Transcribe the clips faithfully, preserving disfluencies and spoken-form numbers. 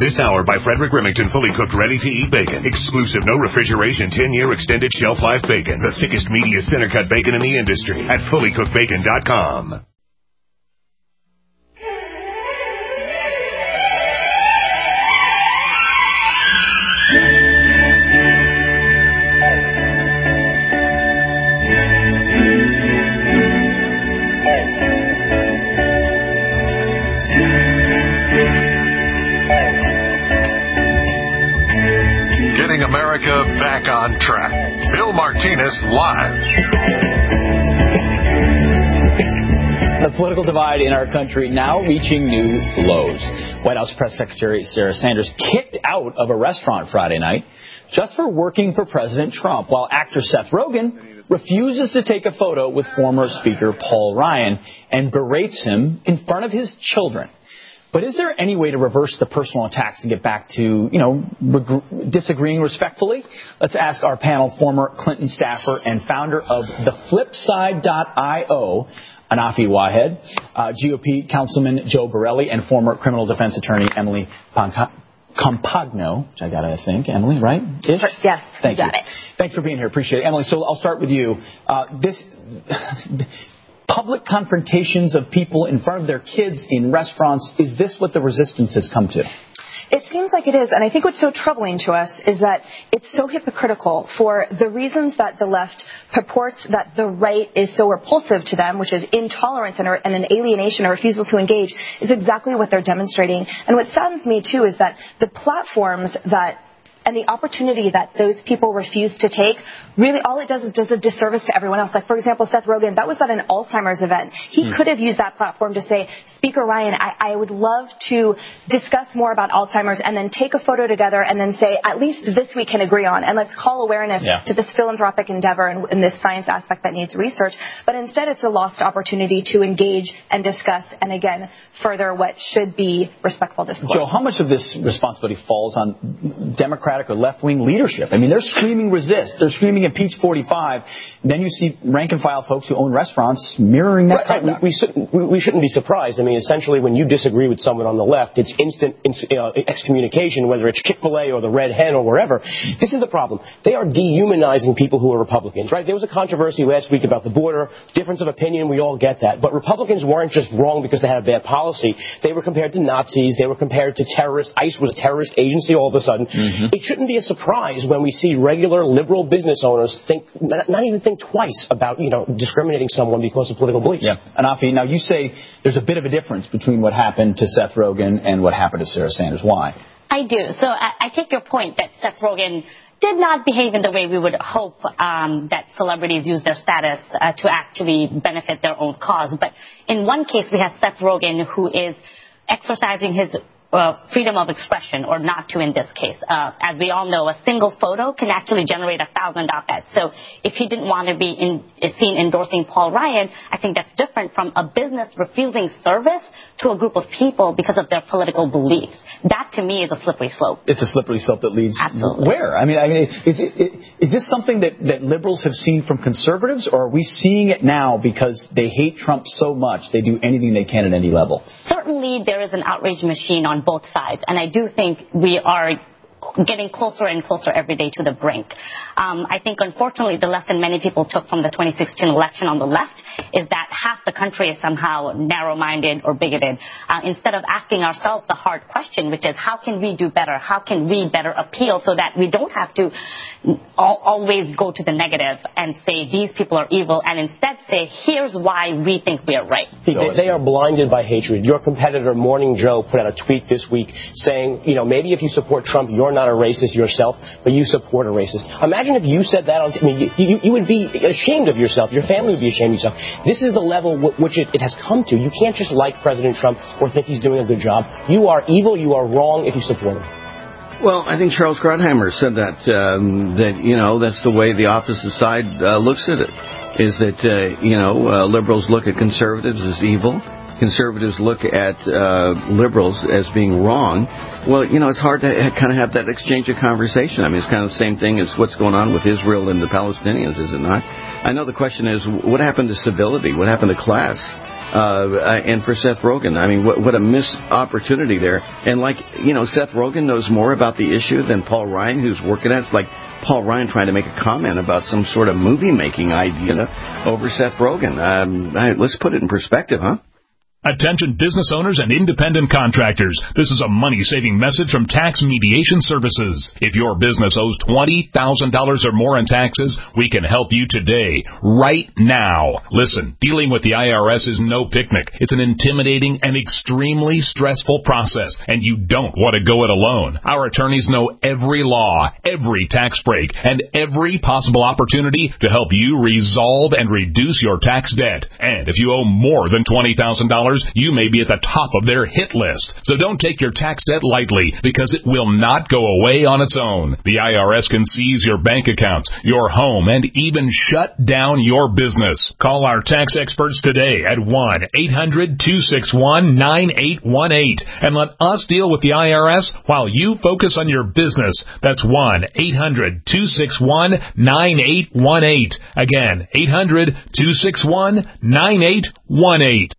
This hour by Frederick Remington, fully cooked, ready-to-eat bacon. Exclusive, no refrigeration, ten-year extended shelf life bacon. The thickest, meatiest, center-cut bacon in the industry at fully cooked bacon dot com. America back on track. Bill Martinez live. The political divide in our country now reaching new lows. White House Press Secretary Sarah Sanders kicked out of a restaurant Friday night just for working for President Trump, while actor Seth Rogen refuses to take a photo with former Speaker Paul Ryan and berates him in front of his children. But is there any way to reverse the personal attacks and get back to, you know, reg- disagreeing respectfully? Let's ask our panel, former Clinton staffer and founder of the flipside dot io, Anafi Wahed, uh, G O P Councilman Joe Borelli, and former criminal defense attorney Emily Panca- Compagno, which I got to think, Emily, right? Ish? Yes, Thank you you. got it. Thanks for being here. Appreciate it. Emily, so I'll start with you. Uh, this... Public confrontations of people in front of their kids in restaurants, is this what the resistance has come to? It seems like it is, and I think what's so troubling to us is that it's so hypocritical for the reasons that the left purports that the right is so repulsive to them, which is intolerance and, and an alienation or refusal to engage, is exactly what they're demonstrating. And what saddens me, too, is that the platforms that and the opportunity that those people refuse to take, really all it does is does a disservice to everyone else. Like, for example, Seth Rogen, that was at an Alzheimer's event. He hmm. could have used that platform to say, Speaker Ryan, I, I would love to discuss more about Alzheimer's, and then take a photo together and then say, at least this we can agree on, and let's call awareness yeah. to this philanthropic endeavor and, and this science aspect that needs research. But instead, it's a lost opportunity to engage and discuss and, again, further what should be respectful discourse. Joe, how much of this responsibility falls on Democratic or left-wing leadership? I mean, they're screaming resist. They're screaming impeach forty-five. Then you see rank-and-file folks who own restaurants mirroring that right, right. We, we, shouldn't, we shouldn't be surprised. I mean, essentially, when you disagree with someone on the left, it's instant uh, excommunication, whether it's Chick-fil-A or the Red Hen or wherever. This is the problem. They are dehumanizing people who are Republicans, right? There was a controversy last week about the border, difference of opinion, we all get that. But Republicans weren't just wrong because they had a bad policy. They were compared to Nazis. They were compared to terrorists. ICE was a terrorist agency all of a sudden. Mm-hmm. It shouldn't be a surprise when we see regular liberal business owners think, not, not even think twice about, you know, discriminating someone because of political beliefs. Yeah. Anafi, now you say there's a bit of a difference between what happened to Seth Rogen and what happened to Sarah Sanders. Why? I do. So I, I take your point that Seth Rogen did not behave in the way we would hope um, that celebrities use their status uh, to actually benefit their own cause. But in one case, we have Seth Rogen, who is exercising his Uh, freedom of expression, or not to in this case. Uh, as we all know, a single photo can actually generate a thousand op-eds. So if he didn't want to be in, seen endorsing Paul Ryan, I think that's different from a business refusing service to a group of people because of their political beliefs. That, to me, is a slippery slope. It's a slippery slope that leads Absolutely. Where? I mean, I mean, is, is, is this something that, that liberals have seen from conservatives, or are we seeing it now because they hate Trump so much they do anything they can at any level? Certainly, there is an outrage machine on both sides, and I do think we are getting closer and closer every day to the brink. Um, I think, unfortunately, the lesson many people took from the twenty sixteen election on the left is that half the country is somehow narrow-minded or bigoted. Uh, instead of asking ourselves the hard question, which is, how can we do better? How can we better appeal so that we don't have to al- always go to the negative and say these people are evil, and instead say, here's why we think we are right. They, they are blinded by hatred. Your competitor, Morning Joe, put out a tweet this week saying, you know, maybe if you support Trump, you're not a racist yourself, but you support a racist. Imagine if you said that on, I mean, you, you, you would be ashamed of yourself. Your family would be ashamed of yourself. This is the level w- which it, it has come to. You can't just like President Trump or think he's doing a good job. You are evil. You are wrong if you support him. Well, I think Charles Grodheimer said that, um, that, you know, that's the way the opposite side uh, looks at it, is that, uh, you know, uh, liberals look at conservatives as evil. Conservatives look at uh, liberals as being wrong. Well, you know, it's hard to kind of have that exchange of conversation. I mean, it's kind of the same thing as what's going on with Israel and the Palestinians, is it not? I know the question is, what happened to civility? What happened to class? uh, and for Seth Rogen. I mean, what, what a missed opportunity there. And like, you know, Seth Rogen knows more about the issue than Paul Ryan, who's working at it. It's like Paul Ryan trying to make a comment about some sort of movie-making idea over Seth Rogen. Um, let's put it in perspective, huh? Attention business owners and independent contractors. This is a money-saving message from Tax Mediation Services. If your business owes twenty thousand dollars or more in taxes, we can help you today, right now. Listen, dealing with the I R S is no picnic. It's an intimidating and extremely stressful process, and you don't want to go it alone. Our attorneys know every law, every tax break, and every possible opportunity to help you resolve and reduce your tax debt. And if you owe more than twenty thousand dollars, you may be at the top of their hit list. So don't take your tax debt lightly, because it will not go away on its own. The I R S can seize your bank accounts, your home, and even shut down your business. Call our tax experts today at one eight hundred two six one nine eight one eight and let us deal with the I R S while you focus on your business. That's one eight hundred two six one nine eight one eight. Again, eight hundred two six one nine eight one eight.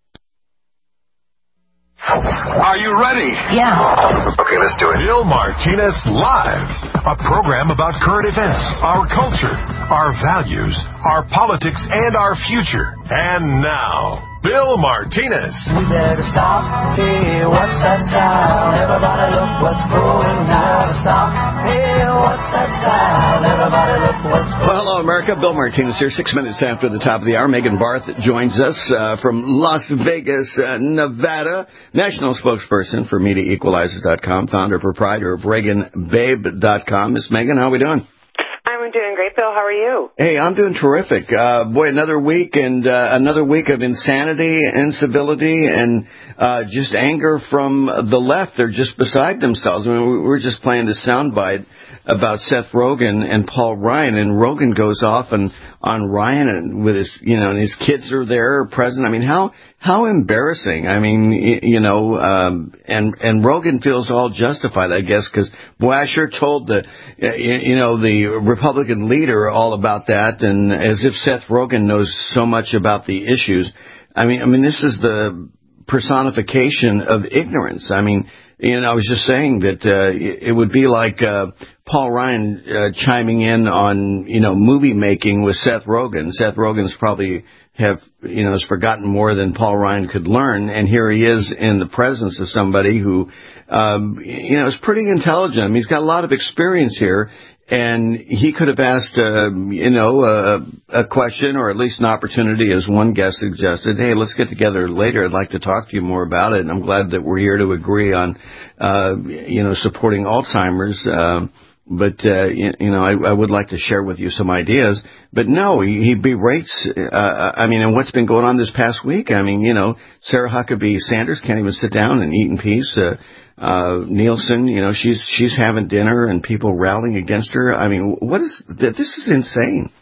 Are you ready? Yeah. Okay, let's do it. Bill Martinez Live, a program about current events, our culture, our values, our politics, and our future. And now, Bill Martinez. We better stop. Hey, what's that sound? Everybody look what's going down. Stop. Hey, what's that sound? Everybody look what's going down. Well, hello, America. Bill Martinez here. Six minutes after the top of the hour. Megan Barth joins us uh, from Las Vegas, uh, Nevada. National spokesperson for Media Equalizer dot com, founder, proprietor of Reagan Babe dot com. Miss Megan, how are we doing? I'm doing great, Bill. How are you? Hey, I'm doing terrific. Uh, boy, another week and uh, another week of insanity, incivility, and uh, just anger from the left. They're just beside themselves. I mean, we were just playing the soundbite about Seth Rogen and Paul Ryan, and Rogen goes off and on Ryan and with his, you know, and his kids are there present. I mean, how how embarrassing. I mean, you know, um, and and Rogen feels all justified, I guess, because boy, I sure told the, you know, the Republican leader all about that, and as if Seth Rogen knows so much about the issues. I mean, I mean, this is the personification of ignorance. I mean, you know, I was just saying that uh, it would be like uh, Paul Ryan uh, chiming in on, you know, movie making with Seth Rogen. Seth Rogen's probably have, you know, has forgotten more than Paul Ryan could learn, and here he is in the presence of somebody who, um, you know, is pretty intelligent. I mean, he's got a lot of experience here, and he could have asked, uh, you know, a, a question or at least an opportunity, as one guest suggested. Hey, let's get together later. I'd like to talk to you more about it. And I'm glad that we're here to agree on, uh, you know, supporting Alzheimer's. Uh, but, uh, you, you know, I, I would like to share with you some ideas. But no, he, he berates, uh, I mean, and what's been going on this past week? I mean, you know, Sarah Huckabee Sanders can't even sit down and eat in peace. Uh, Uh, Nielsen, you know, she's she's having dinner and people rallying against her. I mean, what is this? Is insane.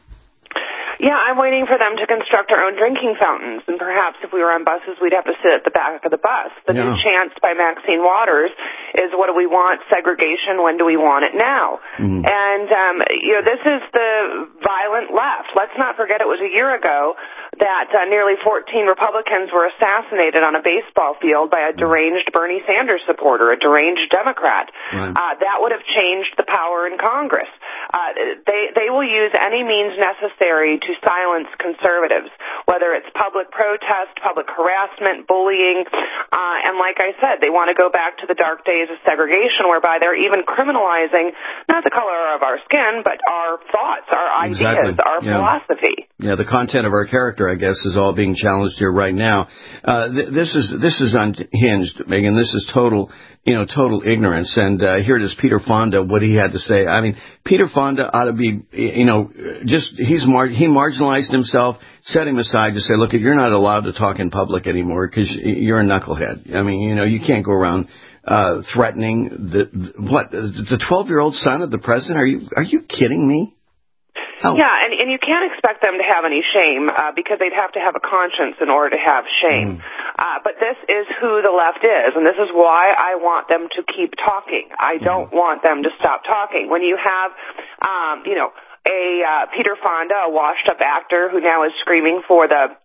Yeah, I'm waiting for them to construct our own drinking fountains, and perhaps if we were on buses, we'd have to sit at the back of the bus. The yeah. new chant by Maxine Waters is, what do we want? Segregation. When do we want it now? Mm-hmm. And, um, you know, this is the violent left. Let's not forget it was a year ago that uh, nearly fourteen Republicans were assassinated on a baseball field by a deranged Bernie Sanders supporter, a deranged Democrat. Right. Uh, that would have changed the power in Congress. Uh, they, they will use any means necessary to silence conservatives, whether it's public protest, public harassment, bullying, uh, and like I said, they want to go back to the dark days of segregation, whereby they're even criminalizing not the color of our skin, but our thoughts, our ideas, exactly. our yeah. philosophy. Yeah, the content of our character, I guess, is all being challenged here right now. Uh, th- this is this is unhinged, Megan. This is total, you know, total ignorance. And uh, here it is, Peter Fonda, what he had to say. I mean, Peter Fonda ought to be, you know, just he's mar- he marginalized himself, set him aside to say, look, you're not allowed to talk in public anymore because you're a knucklehead. I mean, you know, you can't go around uh, threatening the, the what the twelve-year-old son of the president. Are you are you kidding me? Oh. Yeah, and, and you can't expect them to have any shame uh, because they'd have to have a conscience in order to have shame. Mm. Uh, but this is who the left is, and this is why I want them to keep talking. I don't mm. want them to stop talking. When you have, um, you know, a uh, Peter Fonda, a washed-up actor who now is screaming for the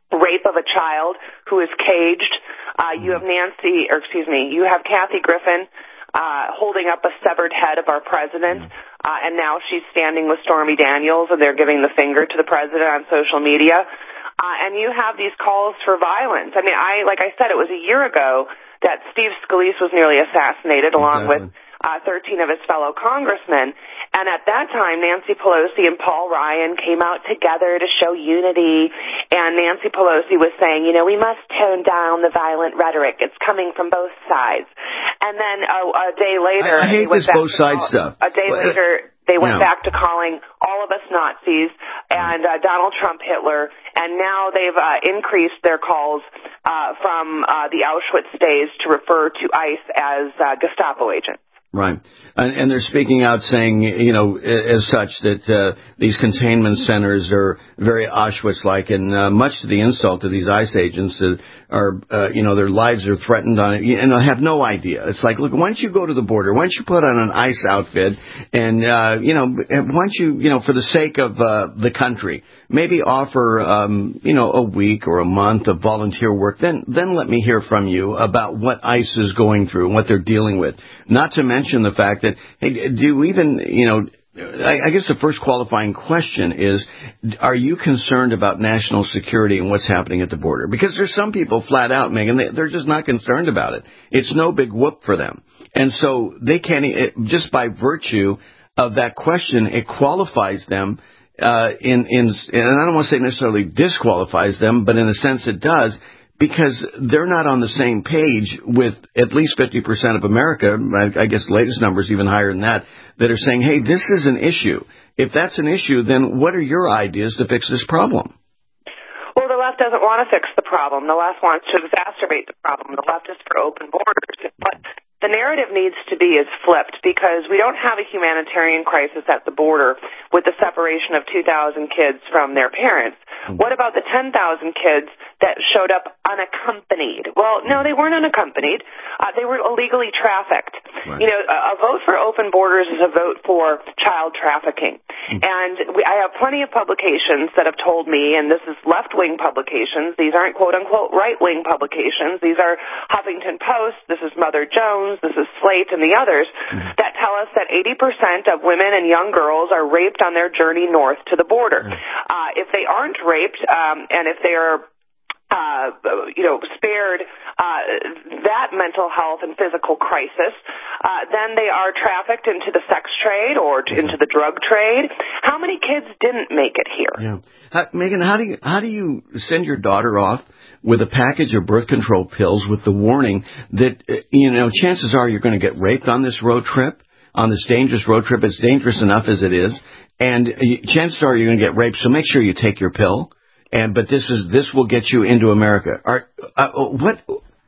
rape of a child who is caged. Uh, you have Nancy, or excuse me, you have Kathy Griffin uh, holding up a severed head of our president, uh, and now she's standing with Stormy Daniels, and they're giving the finger to the president on social media. Uh, and you have these calls for violence. I mean, I like I said, it was a year ago that Steve Scalise was nearly assassinated, along Exactly. with uh, thirteen of his fellow congressmen. And at that time, Nancy Pelosi and Paul Ryan came out together to show unity. And Nancy Pelosi was saying, you know, we must tone down the violent rhetoric. It's coming from both sides. And then a, a day later, I, I hate this both sides call, stuff. A day But, later, they went yeah. back to calling all of us Nazis and uh, Donald Trump Hitler, and now they've uh, increased their calls uh, from uh, the Auschwitz days to refer to ICE as uh, Gestapo agents. Right. And, and they're speaking out saying, you know, as such that uh, these containment centers are very Auschwitz-like, and uh, much to the insult of these ICE agents that are, uh, you know, their lives are threatened on it, and they have no idea. It's like, look, why don't you go to the border? Why don't you put on an ICE outfit and, uh, you know, why don't you, you know, for the sake of uh, the country, maybe offer, um, you know, a week or a month of volunteer work. Then, then let me hear from you about what ICE is going through and what they're dealing with. Not to mention the fact that, hey, do you even, you know, I guess the first qualifying question is, are you concerned about national security and what's happening at the border? Because there's some people flat out, Megan, they're just not concerned about it. It's no big whoop for them. And so they can't, it, just by virtue of that question, it qualifies them uh, in, in, and I don't want to say necessarily disqualifies them, but in a sense it does, because they're not on the same page with at least fifty percent of America. I guess the latest numbers even higher than that, that are saying, hey, this is an issue. If that's an issue, then what are your ideas to fix this problem? Well, the left doesn't want to fix the problem. The left wants to exacerbate the problem. The left is for open borders. But the narrative needs to be is flipped, because we don't have a humanitarian crisis at the border with the separation of two thousand kids from their parents. What about the ten thousand kids that showed up unaccompanied? Well, no, they weren't unaccompanied. Uh, they were illegally trafficked. Right. You know, a, a vote for open borders is a vote for child trafficking. Mm-hmm. And we, I have plenty of publications that have told me, and this is left-wing publications. These aren't quote-unquote right-wing publications. These are Huffington Post. This is Mother Jones. This is Slate and the others, mm-hmm. that tell us that eighty percent of women and young girls are raped on their journey north to the border. Mm-hmm. Uh, if they aren't raped, um, and if they are Uh, you know, spared uh, that mental health and physical crisis, uh, then they are trafficked into the sex trade or to, into the drug trade. How many kids didn't make it here? Yeah, how, Megan, how do you how do you send your daughter off with a package of birth control pills with the warning that uh, you know chances are you're going to get raped on this road trip, on this dangerous road trip? It's dangerous enough as it is, and uh, chances are you're going to get raped. So make sure you take your pill. And but this is this will get you into America. Are, uh, what?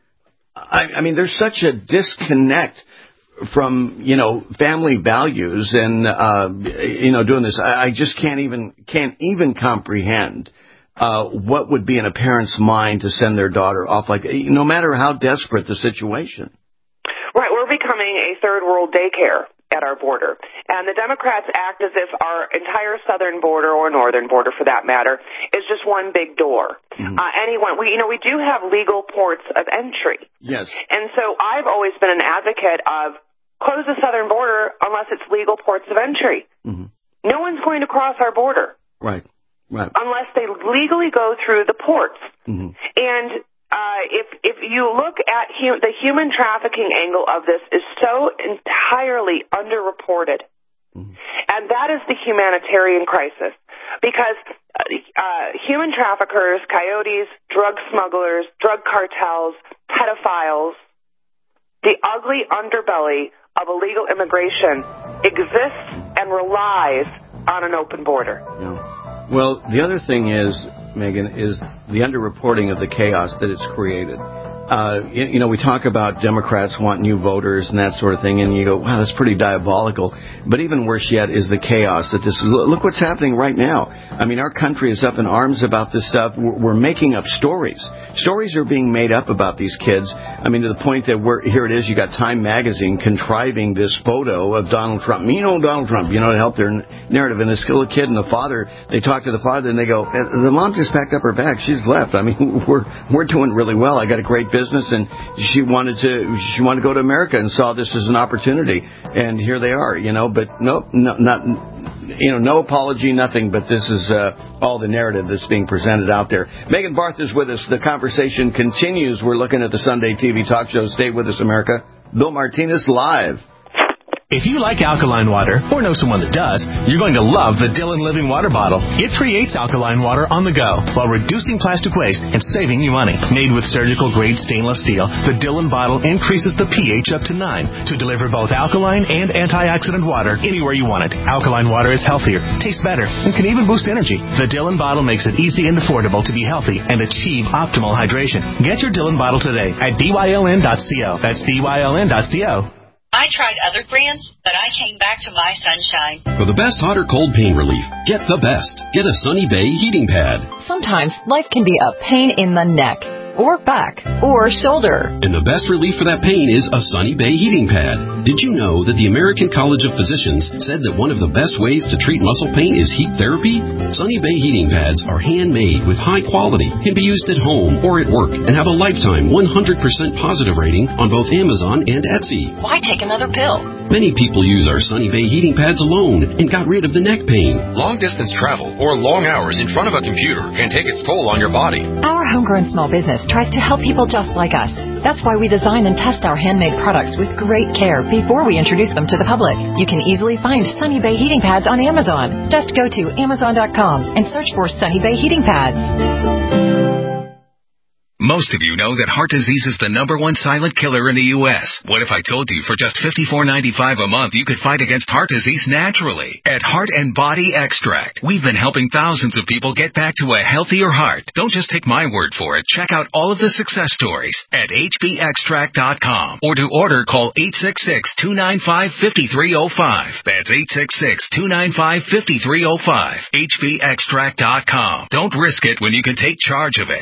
I, I mean, there's such a disconnect from you know family values and uh, you know doing this. I, I just can't even can't even comprehend uh, what would be in a parent's mind to send their daughter off like, no matter how desperate the situation. Right, we're becoming a third world daycare at our border. And the Democrats act as if our entire southern border, or northern border for that matter, is just one big door. Mm-hmm. Uh, anyone, we, you know, we do have legal ports of entry. Yes. And so I've always been an advocate of close the southern border unless it's legal ports of entry. Mm-hmm. No one's going to cross our border. Right, right. Unless they legally go through the ports. Mm-hmm. And Uh, if if you look at hu- the human trafficking angle of this is so entirely underreported, mm-hmm. and that is the humanitarian crisis, because uh, human traffickers, coyotes, drug smugglers, drug cartels, pedophiles, the ugly underbelly of illegal immigration exists and relies on an open border. Yeah. Well, the other thing is, Megan, is the underreporting of the chaos that it's created. Uh, you, you know, we talk about Democrats want new voters and that sort of thing, and you go, wow, that's pretty diabolical. But even worse yet is the chaos that this is. Look what's happening right now. I mean, our country is up in arms about this stuff. We're, we're making up stories. Stories are being made up about these kids. I mean, to the point that we're, here it is, you got Time Magazine contriving this photo of Donald Trump. You know Donald Trump, you know, to help their narrative. And this little kid and the father, they talk to the father and they go, the mom just packed up her bag. She's left. I mean, we're we're doing really well. I got a great business, and she wanted to she wanted to go to America and saw this as an opportunity. And here they are, you know. But nope, no, not you know, no apology, nothing. But this is uh, all the narrative that's being presented out there. Megan Barth is with us. The conversation continues. We're looking at the Sunday T V talk show. Stay with us, America. Bill Martinez live. If you like alkaline water, or know someone that does, you're going to love the Dylan Living Water Bottle. It creates alkaline water on the go while reducing plastic waste and saving you money. Made with surgical-grade stainless steel, the Dylan bottle increases the pH up to nine to deliver both alkaline and antioxidant water anywhere you want it. Alkaline water is healthier, tastes better, and can even boost energy. The Dylan bottle makes it easy and affordable to be healthy and achieve optimal hydration. Get your Dylan bottle today at D Y L N dot co. That's D Y L N dot co. I tried other brands, but I came back to my Sunshine. For the best hot or cold pain relief, get the best. Get a Sunny Bay heating pad. Sometimes life can be a pain in the neck, or back, or shoulder. And the best relief for that pain is a Sunny Bay heating pad. Did you know that the American College of Physicians said that one of the best ways to treat muscle pain is heat therapy? Sunny Bay heating pads are handmade with high quality, can be used at home or at work, and have a lifetime one hundred percent positive rating on both Amazon and Etsy. Why take another pill? Many people use our Sunny Bay heating pads alone and got rid of the neck pain. Long-distance travel or long hours in front of a computer can take its toll on your body. Our homegrown small business tries to help people just like us. That's why we design and test our handmade products with great care before we introduce them to the public. You can easily find Sunny Bay heating pads on Amazon. Just go to amazon dot com and search for Sunny Bay heating pads. Most of you know that heart disease is the number one silent killer in the U S What if I told you for just fifty-four ninety-five a month you could fight against heart disease naturally? At Heart and Body Extract, we've been helping thousands of people get back to a healthier heart. Don't just take my word for it. Check out all of the success stories at H B extract dot com, or to order, call eight six six, two nine five, five three zero five. That's eight six six, two nine five, five three zero five. H B extract dot com. Don't risk it when you can take charge of it.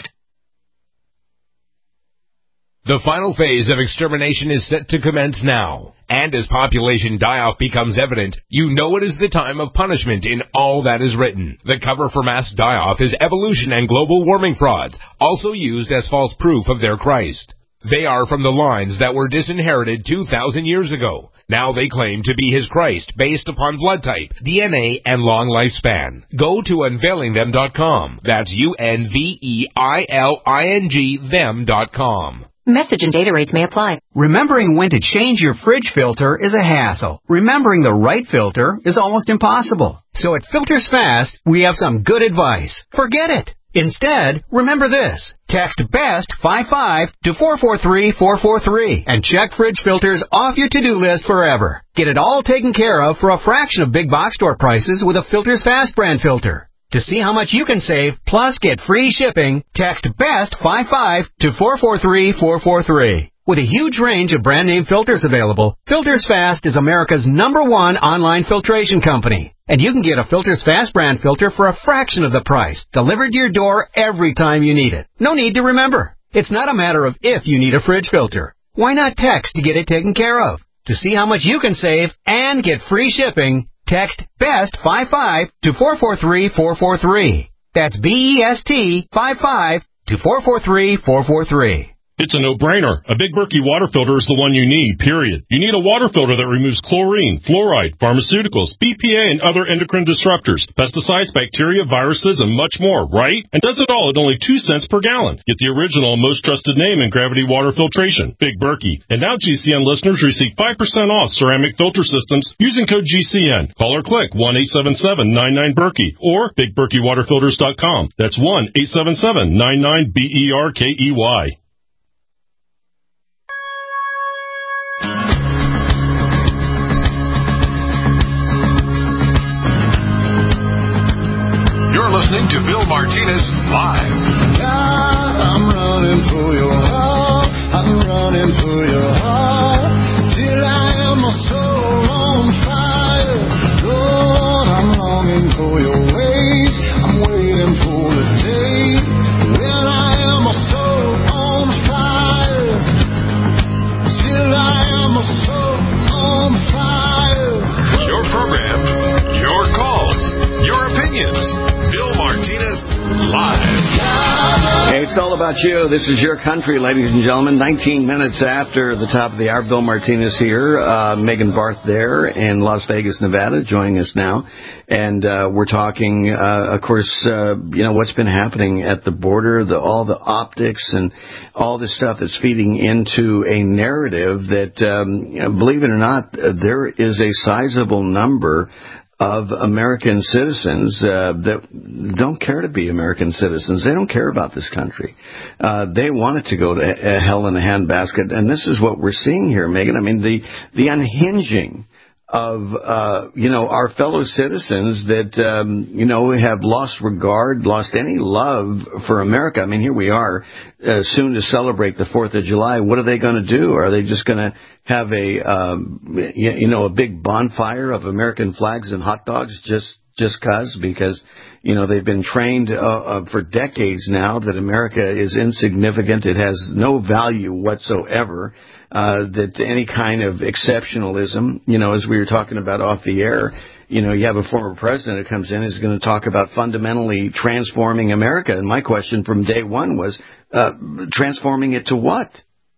The final phase of extermination is set to commence now. And as population die-off becomes evident, you know it is the time of punishment in all that is written. The cover for mass die-off is evolution and global warming frauds, also used as false proof of their Christ. They are from the lines that were disinherited two thousand years ago. Now they claim to be his Christ based upon blood type, D N A, and long lifespan. Go to unveiling them dot com. That's U N V E I L I N G them dot com. Message and data rates may apply. Remembering when to change your fridge filter is a hassle. Remembering the right filter is almost impossible. So at Filters Fast, we have some good advice. Forget it. Instead, remember this. Text BEST fifty-five to four four three, four four three and check fridge filters off your to-do list forever. Get it all taken care of for a fraction of big box store prices with a Filters Fast brand filter. To see how much you can save, plus get free shipping, text BEST fifty-five to four four three, four four three. With a huge range of brand name filters available, Filters Fast is America's number one online filtration company. And you can get a Filters Fast brand filter for a fraction of the price, delivered to your door every time you need it. No need to remember. It's not a matter of if you need a fridge filter. Why not text to get it taken care of? To see how much you can save and get free shipping, text BEST fifty-five to four four three, four four three. That's B E S T fifty-five to four four three, four four three. It's a no-brainer. A Big Berkey water filter is the one you need, period. You need a water filter that removes chlorine, fluoride, pharmaceuticals, B P A, and other endocrine disruptors, pesticides, bacteria, viruses, and much more, right? And does it all at only two cents per gallon. Get the original, most trusted name in gravity water filtration, Big Berkey. And now G C N listeners receive five percent off ceramic filter systems using code G C N. Call or click one eight seven seven, nine nine, Berkey or big berkey water filters dot com. That's one eight seven seven, nine nine, B E R K E Y. You're listening to Bill Martinez Live. God, I'm running for your heart. I'm running for your heart. Till I am a soul on fire. Lord, I'm longing for your ways. I'm waiting for the day when I am a soul on fire. Till I am a soul on fire. Your program, your call. about you? This is your country, ladies and gentlemen. nineteen minutes after the top of the hour, Bill Martinez here. Uh, Megan Barth there in Las Vegas, Nevada, joining us now. And uh, we're talking, uh, of course, uh, you know, what's been happening at the border, the, all the optics and all this stuff that's feeding into a narrative that, um, believe it or not, there is a sizable number of American citizens uh, that don't care to be American citizens. They don't care about this country. Uh, they want it to go to uh, hell in a handbasket. And this is what we're seeing here, Megan. I mean, the, the unhinging of, uh, you know, our fellow citizens that, um, you know, have lost regard, lost any love for America. I mean, here we are uh, soon to celebrate the fourth of July. What are they going to do? Are they just going to have a, um, you know, a big bonfire of American flags and hot dogs just, just cause? Because, you know, they've been trained uh, uh, for decades now that America is insignificant. It has no value whatsoever. Uh, that any kind of exceptionalism, you know, as we were talking about off the air, you know, you have a former president that comes in is going to talk about fundamentally transforming America. And my question from day one was, uh, transforming it to what?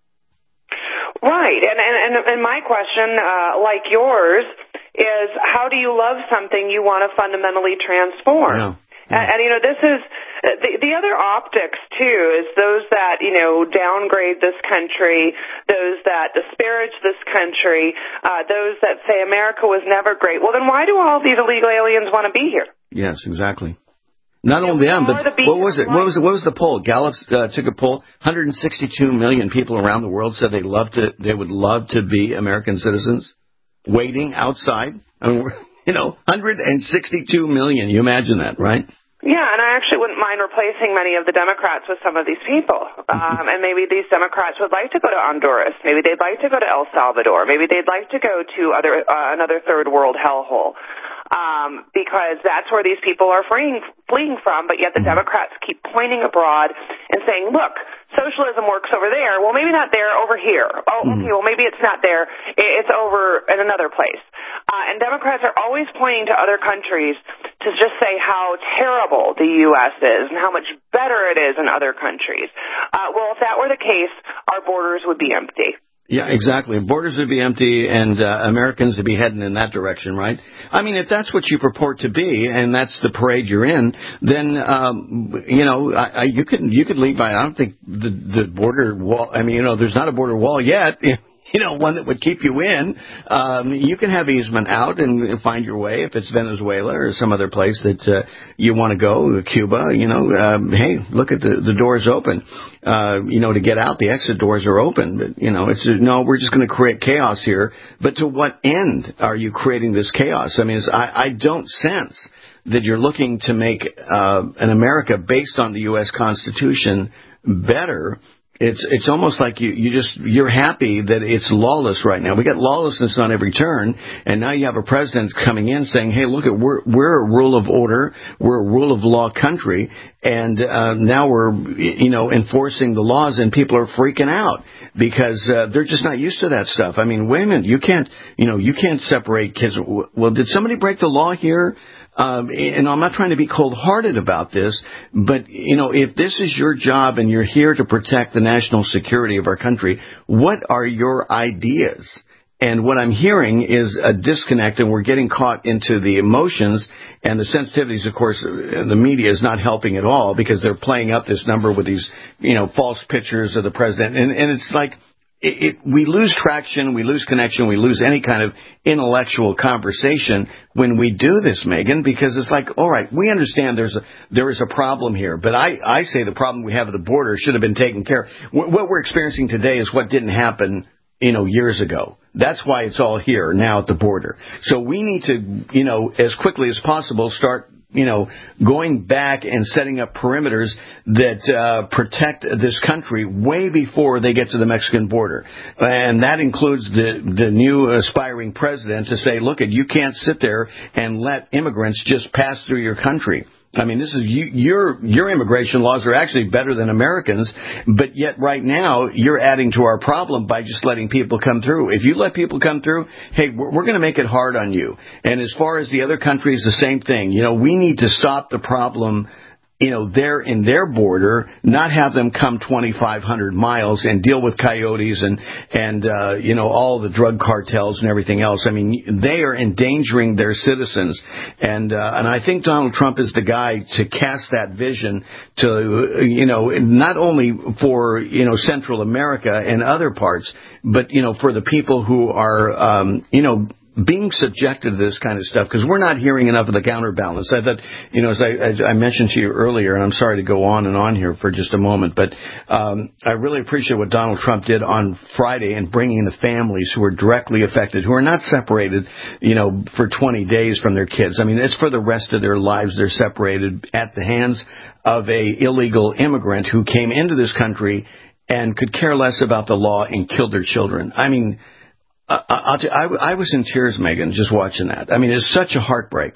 Right. And, and, and my question, uh, like yours, is how do you love something you want to fundamentally transform? Yeah. And, and, you know, this is, the, the other optics, too, is those that, you know, downgrade this country, those that disparage this country, uh, those that say America was never great. Well, then why do all these illegal aliens want to be here? Yes, exactly. Not only them, but what was it? What was it? What was the poll? Gallup uh, took a poll. one hundred sixty-two million people around the world said they love to. They would love to be American citizens, waiting outside. I mean, you know, one hundred sixty-two million. You imagine that, right? Yeah, and I actually wouldn't mind replacing many of the Democrats with some of these people. Um, and maybe these Democrats would like to go to Honduras. Maybe they'd like to go to El Salvador. Maybe they'd like to go to other uh, another third world hellhole. Um, because that's where these people are fleeing, fleeing from, but yet the Democrats keep pointing abroad and saying, look, socialism works over there. Well, maybe not there, over here. Oh, okay, well, maybe it's not there. It's over in another place. Uh, and Democrats are always pointing to other countries to just say how terrible the U S is and how much better it is in other countries. Uh, well, if that were the case, our borders would be empty. Yeah, exactly. Borders would be empty and uh, Americans would be heading in that direction, right? I mean, if that's what you purport to be and that's the parade you're in, then, um, you know, I, I, you could you could leave by, I don't think the, the border wall, I mean, you know, there's not a border wall yet. You know, one that would keep you in. Um, you can have easement out and find your way if it's Venezuela or some other place that uh, you want to go, Cuba. You know, um, hey, look at the the doors open. Uh, you know, to get out, the exit doors are open. But you know, it's no, we're just going to create chaos here. But to what end are you creating this chaos? I mean, it's, I I don't sense that you're looking to make uh, an America based on the U S Constitution better. It's it's almost like you, you just you're happy that it's lawless right now. We got lawlessness on every turn, and now you have a president coming in saying, "Hey, look, at we're we're a rule of order, we're a rule of law country, and uh, now we're you know enforcing the laws, and people are freaking out because uh, they're just not used to that stuff." I mean, wait a minute, you can't you know you can't separate kids. Well, did somebody break the law here? Um, and I'm not trying to be cold-hearted about this, but, you know, if this is your job and you're here to protect the national security of our country, what are your ideas? And what I'm hearing is a disconnect, and we're getting caught into the emotions and the sensitivities. Of course, the media is not helping at all because they're playing up this number with these, you know, false pictures of the president. And, and it's like, It, it, we lose traction, we lose connection, we lose any kind of intellectual conversation when we do this, Megan, because it's like, all right, we understand there's a, there is a problem here, but I, I say the problem we have at the border should have been taken care of. What we're experiencing today is what didn't happen, you know, years ago. That's why it's all here now at the border. So we need to, you know, as quickly as possible start you know, going back and setting up perimeters that uh, protect this country way before they get to the Mexican border. And that includes the, the new aspiring president to say, look, you can't sit there and let immigrants just pass through your country. I mean, this is you, your your immigration laws are actually better than Americans, but yet right now you're adding to our problem by just letting people come through. If you let people come through, hey, we're, we're going to make it hard on you. And as far as the other countries, the same thing. You know, we need to stop the problem you know, there in their border, not have them come twenty-five hundred miles and deal with coyotes and, and uh, you know, all the drug cartels and everything else. I mean, they are endangering their citizens. And, uh, and I think Donald Trump is the guy to cast that vision to, you know, not only for, you know, Central America and other parts, but, you know, for the people who are, um, you know, being subjected to this kind of stuff, because we're not hearing enough of the counterbalance. I thought, you know, as I, as I mentioned to you earlier, and I'm sorry to go on and on here for just a moment, but um, I really appreciate what Donald Trump did on Friday in bringing the families who are directly affected, who are not separated, you know, for twenty days from their kids. I mean, it's for the rest of their lives. They're separated at the hands of a illegal immigrant who came into this country and could care less about the law and killed their children. I mean, Uh, I'll t- I, I was in tears, Megan, just watching that. I mean, it's such a heartbreak.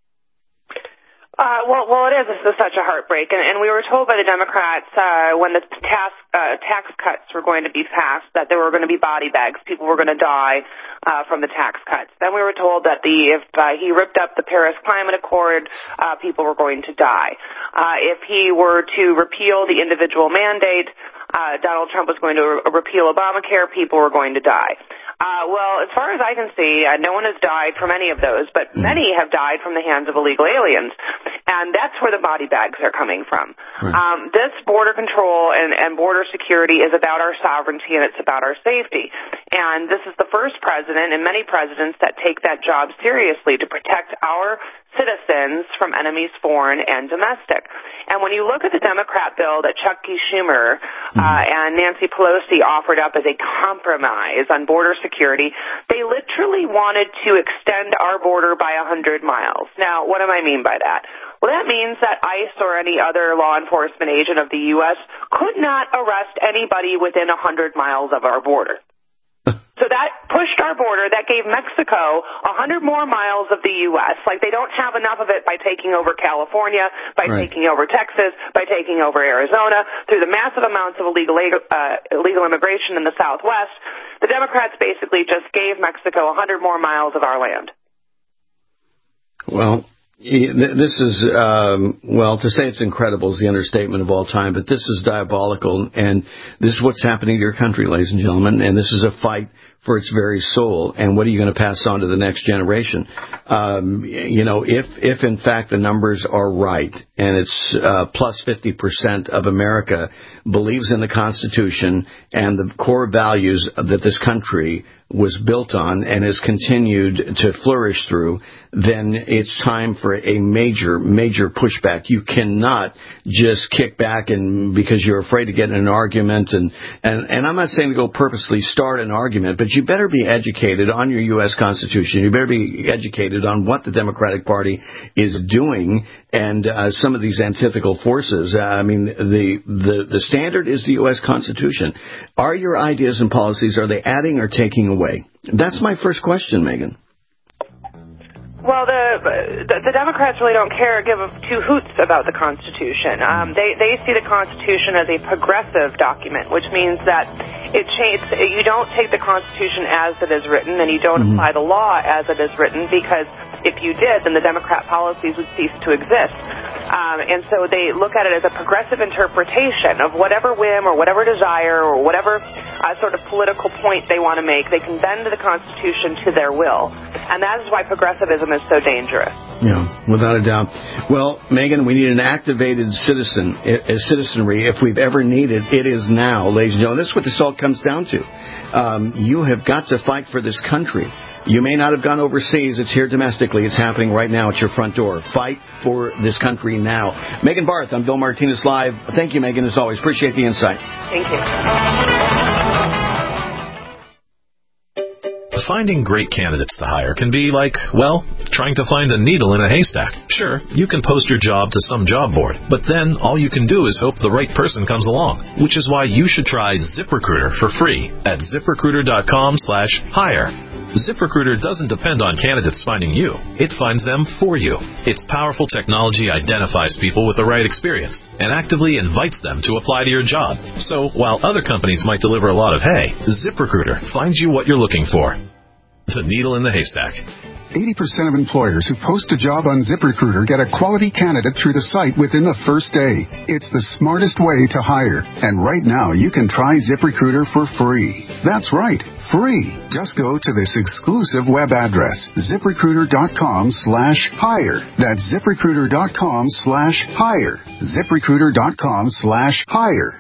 Uh, well, well, it is. It's such a heartbreak, and, and we were told by the Democrats uh, when the tax, uh, tax cuts were going to be passed that there were going to be body bags. People were going to die uh, from the tax cuts. Then we were told that the if uh, he ripped up the Paris Climate Accord, uh, people were going to die. Uh, if he were to repeal the individual mandate, uh, Donald Trump was going to re- repeal Obamacare, people were going to die. Uh, well, as far as I can see, uh, no one has died from any of those, but many have died from the hands of illegal aliens. And that's where the body bags are coming from. Right. Um, this border control and, and border security is about our sovereignty and it's about our safety. And this is the first president and many presidents that take that job seriously to protect our citizens from enemies foreign and domestic. And when you look at the Democrat bill that Chuck E. Schumer uh, and Nancy Pelosi offered up as a compromise on border security, they literally wanted to extend our border by one hundred miles. Now, what do I mean by that? Well, that means that ICE or any other law enforcement agent of the U S could not arrest anybody within one hundred miles of our border. So that pushed our border. That gave Mexico one hundred more miles of the U S. Like, they don't have enough of it by taking over California, by right. taking over Texas, by taking over Arizona, through the massive amounts of illegal uh, illegal immigration in the Southwest. The Democrats basically just gave Mexico one hundred more miles of our land. Well, this is, um, well, to say it's incredible is the understatement of all time, but this is diabolical, and this is what's happening to your country, ladies and gentlemen, and this is a fight for its very soul, and what are you going to pass on to the next generation? Um, you know, if, if in fact the numbers are right, and it's uh, plus fifty percent of America believes in the Constitution and the core values that this country was built on and has continued to flourish through, then it's time for a major, major pushback. You cannot just kick back and because you're afraid to get in an argument, and, and, and I'm not saying to go purposely start an argument, but you better be educated on your U S Constitution. You better be educated on what the Democratic Party is doing and uh, some of these antithetical forces. Uh, I mean, the, the, the standard is the U S Constitution. Are your ideas and policies, are they adding or taking away? That's my first question, Megan. Well, the, the the Democrats really don't care, give two hoots about the Constitution. Um, they they see the Constitution as a progressive document, which means that it changes. You don't take the Constitution as it is written, and you don't mm-hmm. apply the law as it is written, because if you did, then the Democrat policies would cease to exist. Um, and so they look at it as a progressive interpretation of whatever whim or whatever desire or whatever uh, sort of political point they want to make. They can bend the Constitution to their will. And that is why progressivism is so dangerous. Yeah, without a doubt. Well, Megan, we need an activated citizen, a citizenry. If we've ever needed, it is now, ladies and gentlemen. This is what this all comes down to. Um, you have got to fight for this country. You may not have gone overseas. It's here domestically. It's happening right now at your front door. Fight for this country now. Megan Barth on Bill Martinez Live. Thank you, Megan, as always. Appreciate the insight. Thank you. Finding great candidates to hire can be like, well, trying to find a needle in a haystack. Sure, you can post your job to some job board, but then all you can do is hope the right person comes along, which is why you should try ZipRecruiter for free at ZipRecruiter.com slash hire. ZipRecruiter doesn't depend on candidates finding you. It finds them for you. Its powerful technology identifies people with the right experience and actively invites them to apply to your job. So while other companies might deliver a lot of hay, ZipRecruiter finds you what you're looking for. the needle in the haystack. eighty percent of employers who post a job on ZipRecruiter get a quality candidate through the site within the first day. It's the smartest way to hire. And right now, you can try ZipRecruiter for free. That's right, free. Just go to this exclusive web address, ZipRecruiter.com slash hire. That's ZipRecruiter.com slash hire. ZipRecruiter.com slash hire.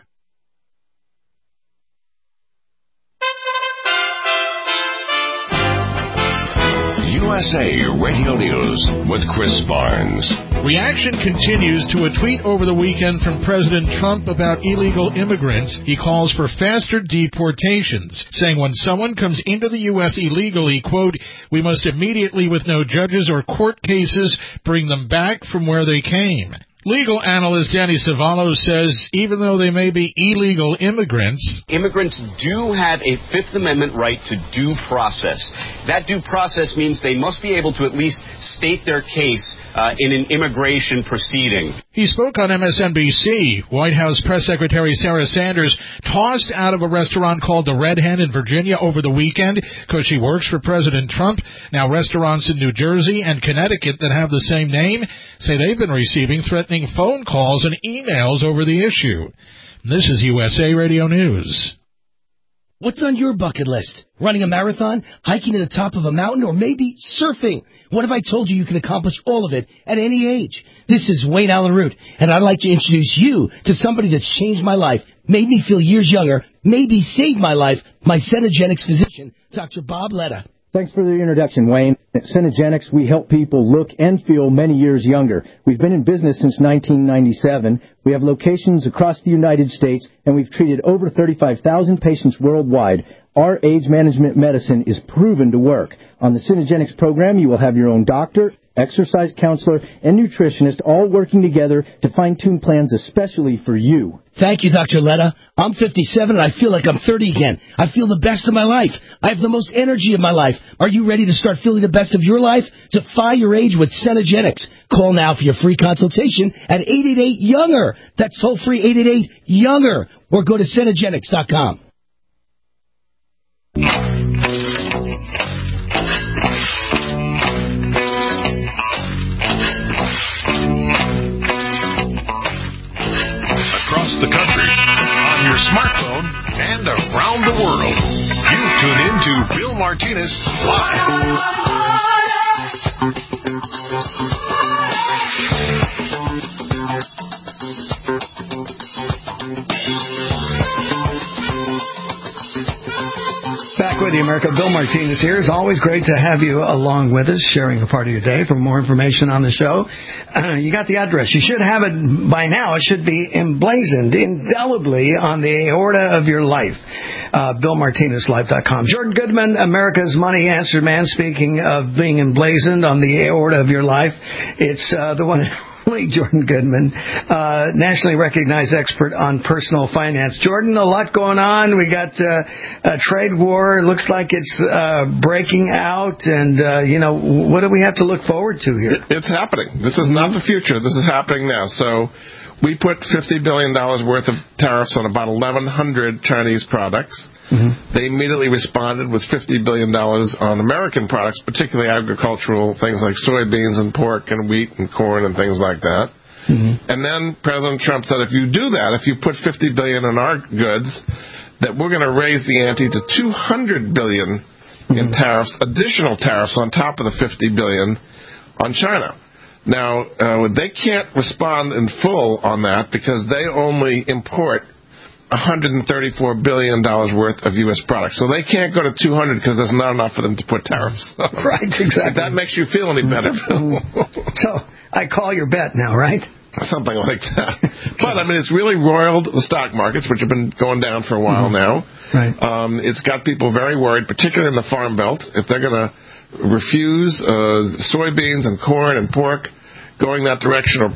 U S A Radio News with Chris Barnes. Reaction continues to a tweet over the weekend from President Trump about illegal immigrants. He calls for faster deportations, saying when someone comes into the U S illegally, quote, we must immediately, with no judges or court cases, bring them back from where they came. Legal analyst Danny Savallo says even though they may be illegal immigrants, immigrants do have a Fifth Amendment right to due process. That due process means they must be able to at least state their case uh, in an immigration proceeding. He spoke on M S N B C. White House Press Secretary Sarah Sanders tossed out of a restaurant called the Red Hen in Virginia over the weekend because she works for President Trump. Now restaurants in New Jersey and Connecticut that have the same name say they've been receiving threatening phone calls and emails over the issue. This is U S A Radio News. What's on your bucket list? Running a marathon, hiking to the top of a mountain, or maybe surfing? What if I told you you can accomplish all of it at any age? This is Wayne Allen Root, and I'd like to introduce you to somebody that's changed my life, made me feel years younger, maybe saved my life, my Cenegenics physician, Doctor Bob Letta. Thanks for the introduction, Wayne. At Cenegenics, we help people look and feel many years younger. We've been in business since nineteen ninety-seven. We have locations across the United States, and we've treated over thirty-five thousand patients worldwide. Our age management medicine is proven to work. On the Cenegenics program, you will have your own doctor, exercise counselor, and nutritionist all working together to fine-tune plans especially for you. Thank you, Doctor Letta. I'm fifty-seven and I feel like I'm thirty again. I feel the best of my life. I have the most energy of my life. Are you ready to start feeling the best of your life? Defy your age with Cenegenics. Call now for your free consultation at eight eight eight, younger. That's toll free eight eight eight, younger. Or go to Cenegenics dot com. Across the country, on your smartphone, and around the world. You tune in to Bill Martinez Live. Back with you, America. Bill Martinez here. It's always great to have you along with us, sharing a part of your day. For more information on the show, uh, you got the address. You should have it by now. It should be emblazoned indelibly on the aorta of your life. Uh, Bill Martinez Life dot com. Jordan Goodman, America's Money Answer Man, speaking of being emblazoned on the aorta of your life. It's uh, the one... Jordan Goodman, uh, nationally recognized expert on personal finance. Jordan, a lot going on. We got uh, a trade war. It looks like it's uh, breaking out. And, uh, you know, what do we have to look forward to here? It's happening. This is not the future. This is happening now. So we put fifty billion dollars worth of tariffs on about eleven hundred Chinese products. Mm-hmm. They immediately responded with fifty billion dollars on American products, particularly agricultural things like soybeans and pork and wheat and corn and things like that. Mm-hmm. And then President Trump said, if you do that, if you put fifty billion dollars on our goods, that we're going to raise the ante to two hundred billion dollars mm-hmm. in tariffs, additional tariffs on top of the fifty billion dollars on China. Now, uh, they can't respond in full on that because they only import one hundred thirty-four billion dollars worth of U S products. So they can't go to two hundred because there's not enough for them to put tariffs on. Right, exactly. If that makes you feel any better. So I call your bet now, right? Something like that. But, I mean, it's really roiled the stock markets, which have been going down for a while mm-hmm. now. Right. Um, it's got people very worried, particularly in the Farm Belt. If they're going to refuse uh, soybeans and corn and pork going that direction or put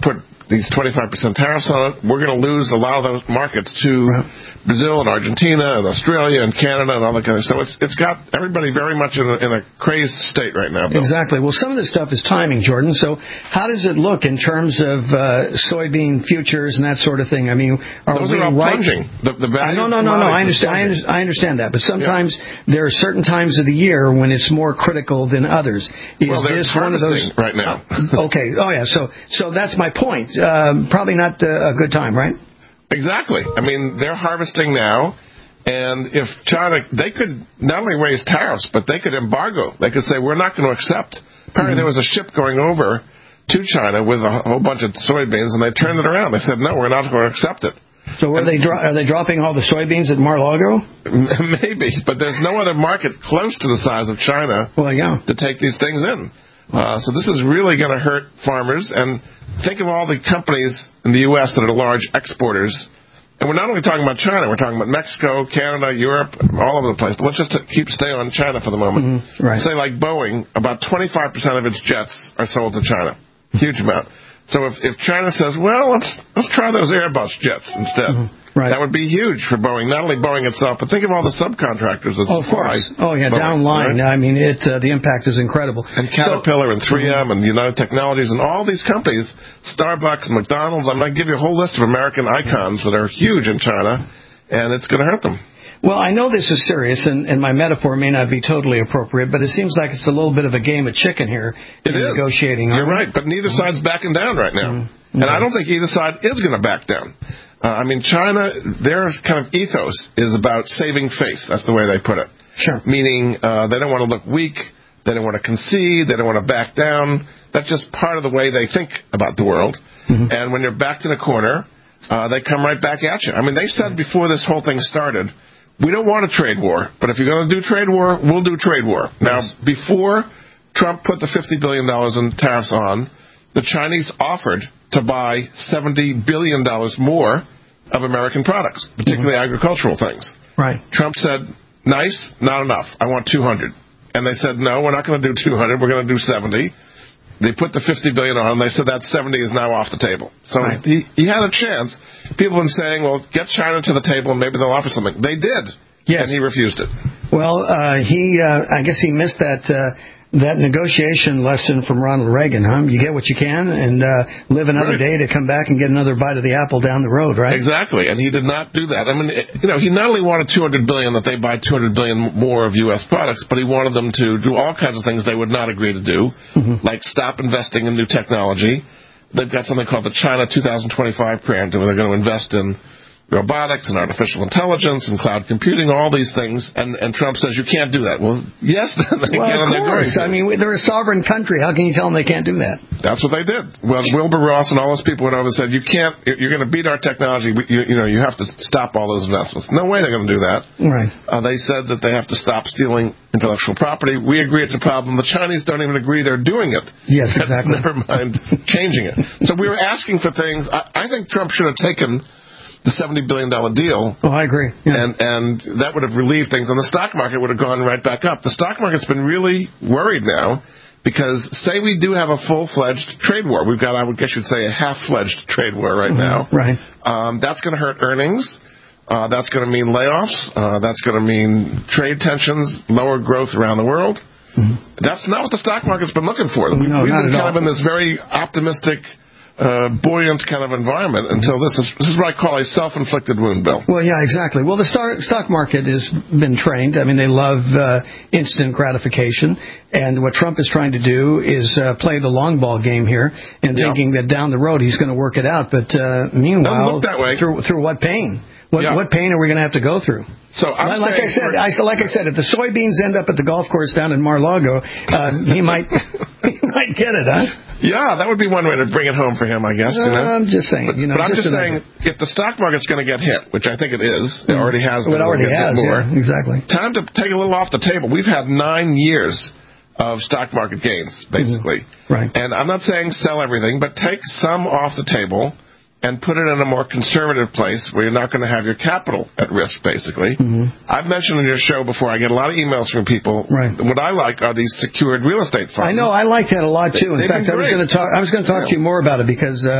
these twenty-five percent tariffs on it, we're going to lose a lot of those markets to right. Brazil and Argentina and Australia and Canada and all that kind of stuff. So it's it's got everybody very much in a, in a crazed state right now, Bill. Exactly. Well, some of this stuff is timing, Jordan. So how does it look in terms of uh, soybean futures and that sort of thing? I mean, are those we are all right? plunging. The, the value no, no, no, no. I understand. I, under, I understand that, but sometimes yeah. there are certain times of the year when it's more critical than others. Is well, they're this one of those right now? Okay. Oh, yeah. So, so that's my point. Um, probably not uh, a good time, right? Exactly. I mean, they're harvesting now, and if China, they could not only raise tariffs, but they could embargo. They could say, we're not going to accept. Apparently, mm-hmm. there was a ship going over to China with a whole bunch of soybeans, and they turned it around. They said, no, we're not going to accept it. So are they dro- are they dropping all the soybeans at Mar-a-Lago? Maybe, but there's no other market close to the size of China well, yeah. to take these things in. Uh, so this is really going to hurt farmers. And think of all the companies in the U S that are large exporters. And we're not only talking about China, we're talking about Mexico, Canada, Europe, all over the place. But let's just keep stay on China for the moment. Mm-hmm. Right. Say like Boeing, about twenty-five percent of its jets are sold to China. Huge amount. So if, if China says, well, let's let's try those Airbus jets instead, mm-hmm. right. that would be huge for Boeing. Not only Boeing itself, but think of all the subcontractors that oh, of course. Oh, yeah, Boeing, down line. Right? I mean, it uh, the impact is incredible. And Caterpillar so, and three M mm-hmm. and United Technologies and all these companies, Starbucks, McDonald's, I'm going to give you a whole list of American icons that are huge in China, and it's going to hurt them. Well, I know this is serious, and, and my metaphor may not be totally appropriate, but it seems like it's a little bit of a game of chicken here in it is. negotiating. You're right, but neither mm-hmm. side's backing down right now. Mm-hmm. And I don't think either side is going to back down. Uh, I mean, China, their kind of ethos is about saving face. That's the way they put it. Sure. Meaning uh, they don't want to look weak. They don't want to concede. They don't want to back down. That's just part of the way they think about the world. Mm-hmm. And when you're backed in a corner, uh, they come right back at you. I mean, they said before this whole thing started, we don't want a trade war, but if you're going to do trade war, we'll do trade war. Yes. Now, before Trump put the fifty billion dollars in tariffs on, the Chinese offered to buy seventy billion dollars more of American products, particularly mm-hmm. agricultural things. Right. Trump said, nice, not enough. I want two hundred. And they said, no, we're not going to do two hundred. We're going to do seventy. They put the fifty billion dollars on. They said that seventy is now off the table. So right. he, he had a chance. People have been saying, well, get China to the table and maybe they'll offer something. They did. Yes. And he refused it. Well, uh, he, uh, I guess he missed that, uh, that negotiation lesson from Ronald Reagan, huh? You get what you can and uh, live another right. day to come back and get another bite of the apple down the road, right? Exactly, and he did not do that. I mean, you know, he not only wanted two hundred billion dollars that they buy two hundred billion dollars more of U S products, but he wanted them to do all kinds of things they would not agree to do, mm-hmm. like stop investing in new technology. They've got something called the China two thousand twenty-five plan, where they're going to invest in robotics and artificial intelligence and cloud computing, all these things, and, and Trump says you can't do that. Well, yes, they well, can. Of course. I mean, they're a sovereign country. How can you tell them they can't do that? That's what they did. Well, Wilbur Ross and all those people went over and said, you can't, you're going to beat our technology. You, you know, you have to stop all those investments. No way they're going to do that. Right. Uh, they said that they have to stop stealing intellectual property. We agree it's a problem. The Chinese don't even agree they're doing it. Yes, exactly. Never mind changing it. So we were asking for things. I, I think Trump should have taken the seventy billion dollars deal. Oh, I agree. Yeah. And and that would have relieved things. And the stock market would have gone right back up. The stock market's been really worried now because, say we do have a full-fledged trade war. We've got, I would guess you'd say, a half-fledged trade war right mm-hmm. now. Right. Um, that's going to hurt earnings. Uh, that's going to mean layoffs. Uh, that's going to mean trade tensions, lower growth around the world. Mm-hmm. That's not what the stock market's been looking for. No, We've not been at kind all. of in this very optimistic, Uh, buoyant kind of environment until this is this is what I call a self-inflicted wound, Bill. Well, yeah, exactly. Well, the star, stock market has been trained. I mean, they love uh, instant gratification, and what Trump is trying to do is uh, play the long ball game here, and yeah. thinking that down the road he's going to work it out. But uh, meanwhile, that way. through through what pain? What, yeah. what pain are we going to have to go through? So I'm like I said, I, like I said, if the soybeans end up at the golf course down in Mar-a-Lago, uh, he might he might get it, huh? Yeah, that would be one way to bring it home for him, I guess. You know? uh, I'm just saying. But, you know, but I'm just just saying, if the stock market's going to get hit, which I think it is, it mm. already has. It already has, more, yeah, exactly. Time to take a little off the table. We've had nine years of stock market gains, basically. Mm-hmm. Right. And I'm not saying sell everything, but take some off the table and put it in a more conservative place where you're not going to have your capital at risk, basically. Mm-hmm. I've mentioned in your show before, I get a lot of emails from people. Right. What I like are these secured real estate funds. I know, I like that a lot, too. In They've fact, I was going to talk I was going to talk yeah. to you more about it because uh,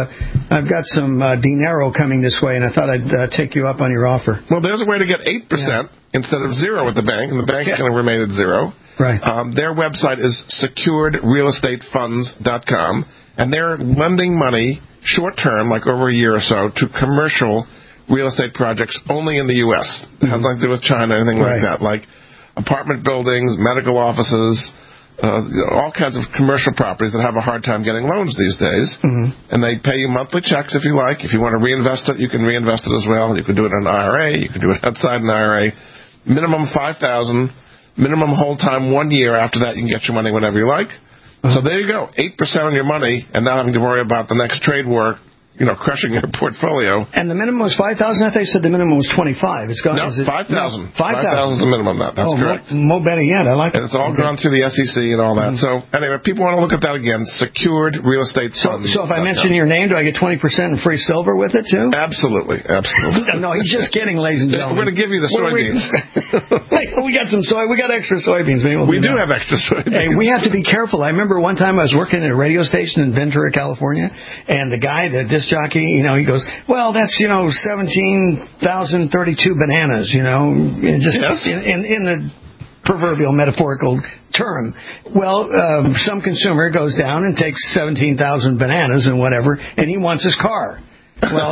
I've got some uh, dinero coming this way, and I thought I'd uh, take you up on your offer. Well, there's a way to get eight percent yeah. instead of zero at the bank, and the bank's okay. going to remain at zero. Right. Um, their website is secured real estate funds dot com, and they're lending money short-term, like over a year or so, to commercial real estate projects only in the U S It has nothing to do with China, anything right. like that, like apartment buildings, medical offices, uh, you know, all kinds of commercial properties that have a hard time getting loans these days. Mm-hmm. And they pay you monthly checks if you like. If you want to reinvest it, you can reinvest it as well. You can do it in an I R A. You can do it outside an I R A. Minimum five thousand dollars. Minimum hold time one year. After that, you can get your money whenever you like. Uh-huh. So there you go. eight percent on your money and not having to worry about the next trade war, you know, crushing your portfolio. And the minimum was five thousand dollars? I thought you said the minimum was twenty-five. It's gone. No, is it, five thousand dollars. No, five thousand dollars. five thousand dollars is the minimum. That, that's oh, correct. More, more better yet. I like and it. it's all okay. gone through the S E C and all that. Mm-hmm. So, anyway, people want to look at that again. Secured Real Estate Funds. So, so if I mention your name, do I get twenty percent in free silver with it, too? Absolutely. Absolutely. No, he's just kidding, ladies and gentlemen. We're going to give you the soybeans. We, we got some soy. We got extra soybeans. Maybe we'll we do that. have extra soybeans. Hey, we have to be careful. I remember one time I was working at a radio station in Ventura, California, and the guy, the disc jockey, you know, he goes, well, that's, you know, seventeen thousand thirty-two bananas, you know, just yes. in, in, in the proverbial metaphorical term. Well, um, some consumer goes down and takes seventeen thousand bananas and whatever, and he wants his car. Well,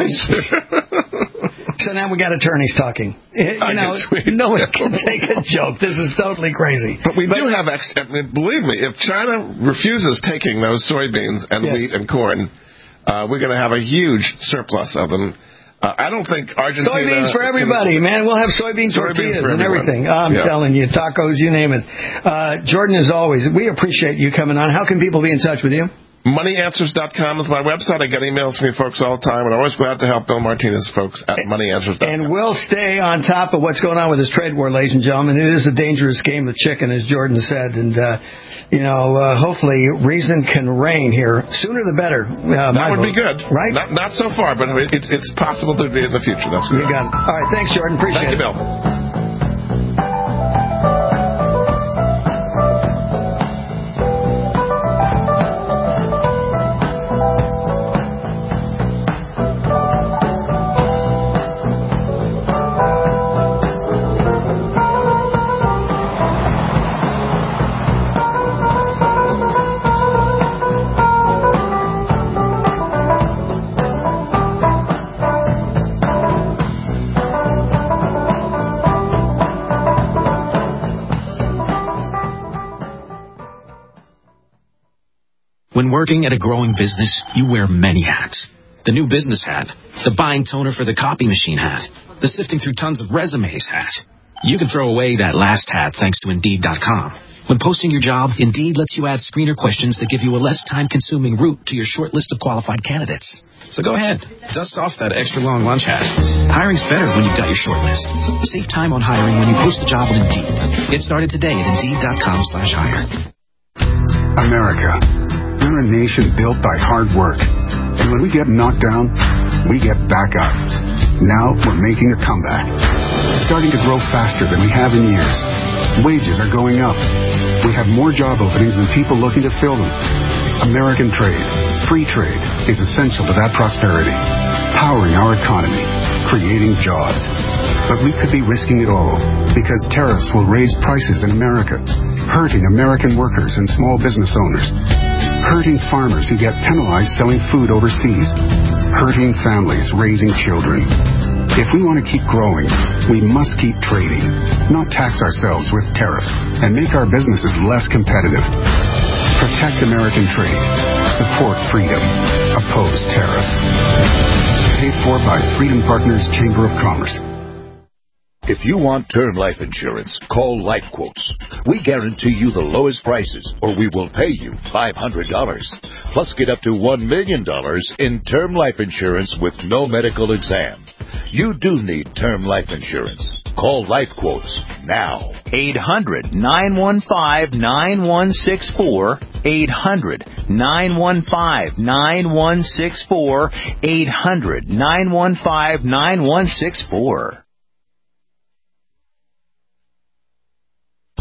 so now we got attorneys talking. You know, no one can take a joke. This is totally crazy. But we but, do have extra. I mean, believe me, if China refuses taking those soybeans and yes. wheat and corn, uh, we're going to have a huge surplus of them. Uh, I don't think Argentina... Soybeans for everybody, can, man. We'll have soybean tortillas soybeans and everything. I'm yeah. telling you, tacos, you name it. Uh, Jordan, as always, we appreciate you coming on. How can people be in touch with you? money answers dot com is my website. I get emails from you folks all the time. I'm always glad to help Bill Martinez folks at money answers dot com. And we'll stay on top of what's going on with this trade war, ladies and gentlemen. It is a dangerous game of chicken, as Jordan said. And, uh, you know, uh, hopefully reason can reign here. Sooner the better. Uh, that would vote. be good. Right? Not, not so far, but it, it's possible to be in the future. That's good. You got it. All right. Thanks, Jordan. Appreciate Thank it. Thank you, Bill. When working at a growing business, you wear many hats. The new business hat, the buying toner for the copy machine hat, the sifting through tons of resumes hat. You can throw away that last hat thanks to Indeed dot com. When posting your job, Indeed lets you add screener questions that give you a less time-consuming route to your short list of qualified candidates. So go ahead, dust off that extra long lunch hat. Hiring's better when you've got your short list. Save time on hiring when you post a job on Indeed. Get started today at Indeed dot com slash hire. America. We're a nation built by hard work. And when we get knocked down, we get back up. Now we're making a comeback. Starting to grow faster than we have in years. Wages are going up. We have more job openings than people looking to fill them. American trade, free trade, is essential to that prosperity. Powering our economy, creating jobs. But we could be risking it all because tariffs will raise prices in America, hurting American workers and small business owners, hurting farmers who get penalized selling food overseas, hurting families raising children. If we want to keep growing, we must keep trading, not tax ourselves with tariffs and make our businesses less competitive. Protect American trade. Support freedom. Oppose tariffs. Paid for by Freedom Partners Chamber of Commerce. If you want term life insurance, call Life Quotes. We guarantee you the lowest prices, or we will pay you five hundred dollars. Plus, get up to one million dollars in term life insurance with no medical exam. You do need term life insurance. Call Life Quotes now. eight hundred, nine one five, nine one six four. eight hundred, nine one five, nine one six four. eight hundred, nine one five, nine one six four.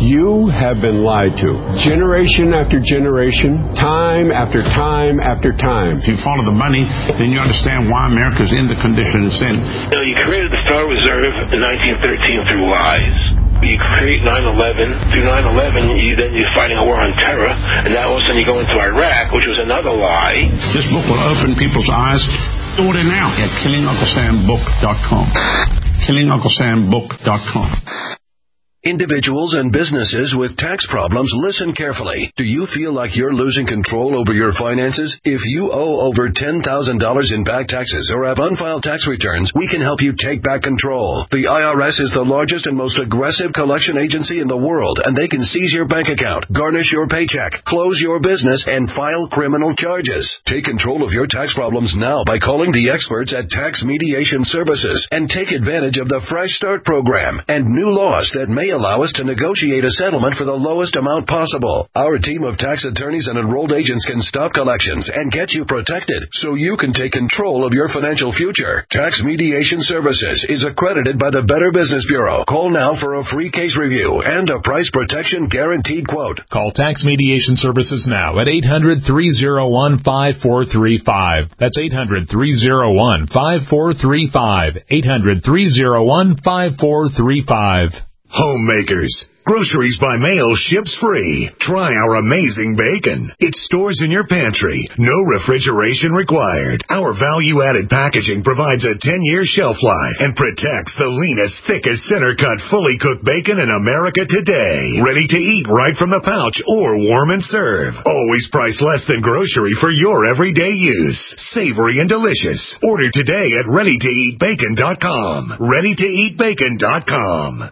You have been lied to. Generation after generation, time after time after time. If you follow the money, then you understand why America's in the condition it's in. You know, you created the Federal Reserve in nineteen thirteen through lies. You create nine eleven. Through nine eleven, you, then you're fighting a war on terror, and now all of a sudden you go into Iraq, which was another lie. This book will open people's eyes. Order now at killing uncle sam book dot com. killing uncle sam book dot com. Individuals and businesses with tax problems, listen carefully. Do you feel like you're losing control over your finances? If you owe over ten thousand dollars in back taxes or have unfiled tax returns, we can help you take back control. The I R S is the largest and most aggressive collection agency in the world, and they can seize your bank account, garnish your paycheck, close your business, and file criminal charges. Take control of your tax problems now by calling the experts at Tax Mediation Services and take advantage of the Fresh Start program and new laws that may allow us to negotiate a settlement for the lowest amount possible. Our team of tax attorneys and enrolled agents can stop collections and get you protected so you can take control of your financial future. Tax Mediation Services is accredited by the Better Business Bureau. Call now for a free case review and a price protection guaranteed quote. Call Tax Mediation Services now at eight hundred, three oh one, five four three five. That's eight hundred, three oh one, five four three five. eight hundred, three oh one, five four three five. Homemakers. Groceries by mail ships free. Try our amazing bacon. It stores in your pantry. No refrigeration required. Our value-added packaging provides a ten-year shelf life and protects the leanest, thickest, center-cut, fully cooked bacon in America today. Ready to eat right from the pouch or warm and serve. Always priced less than grocery for your everyday use. Savory and delicious. Order today at ready to eat bacon dot com. ready to eat bacon dot com.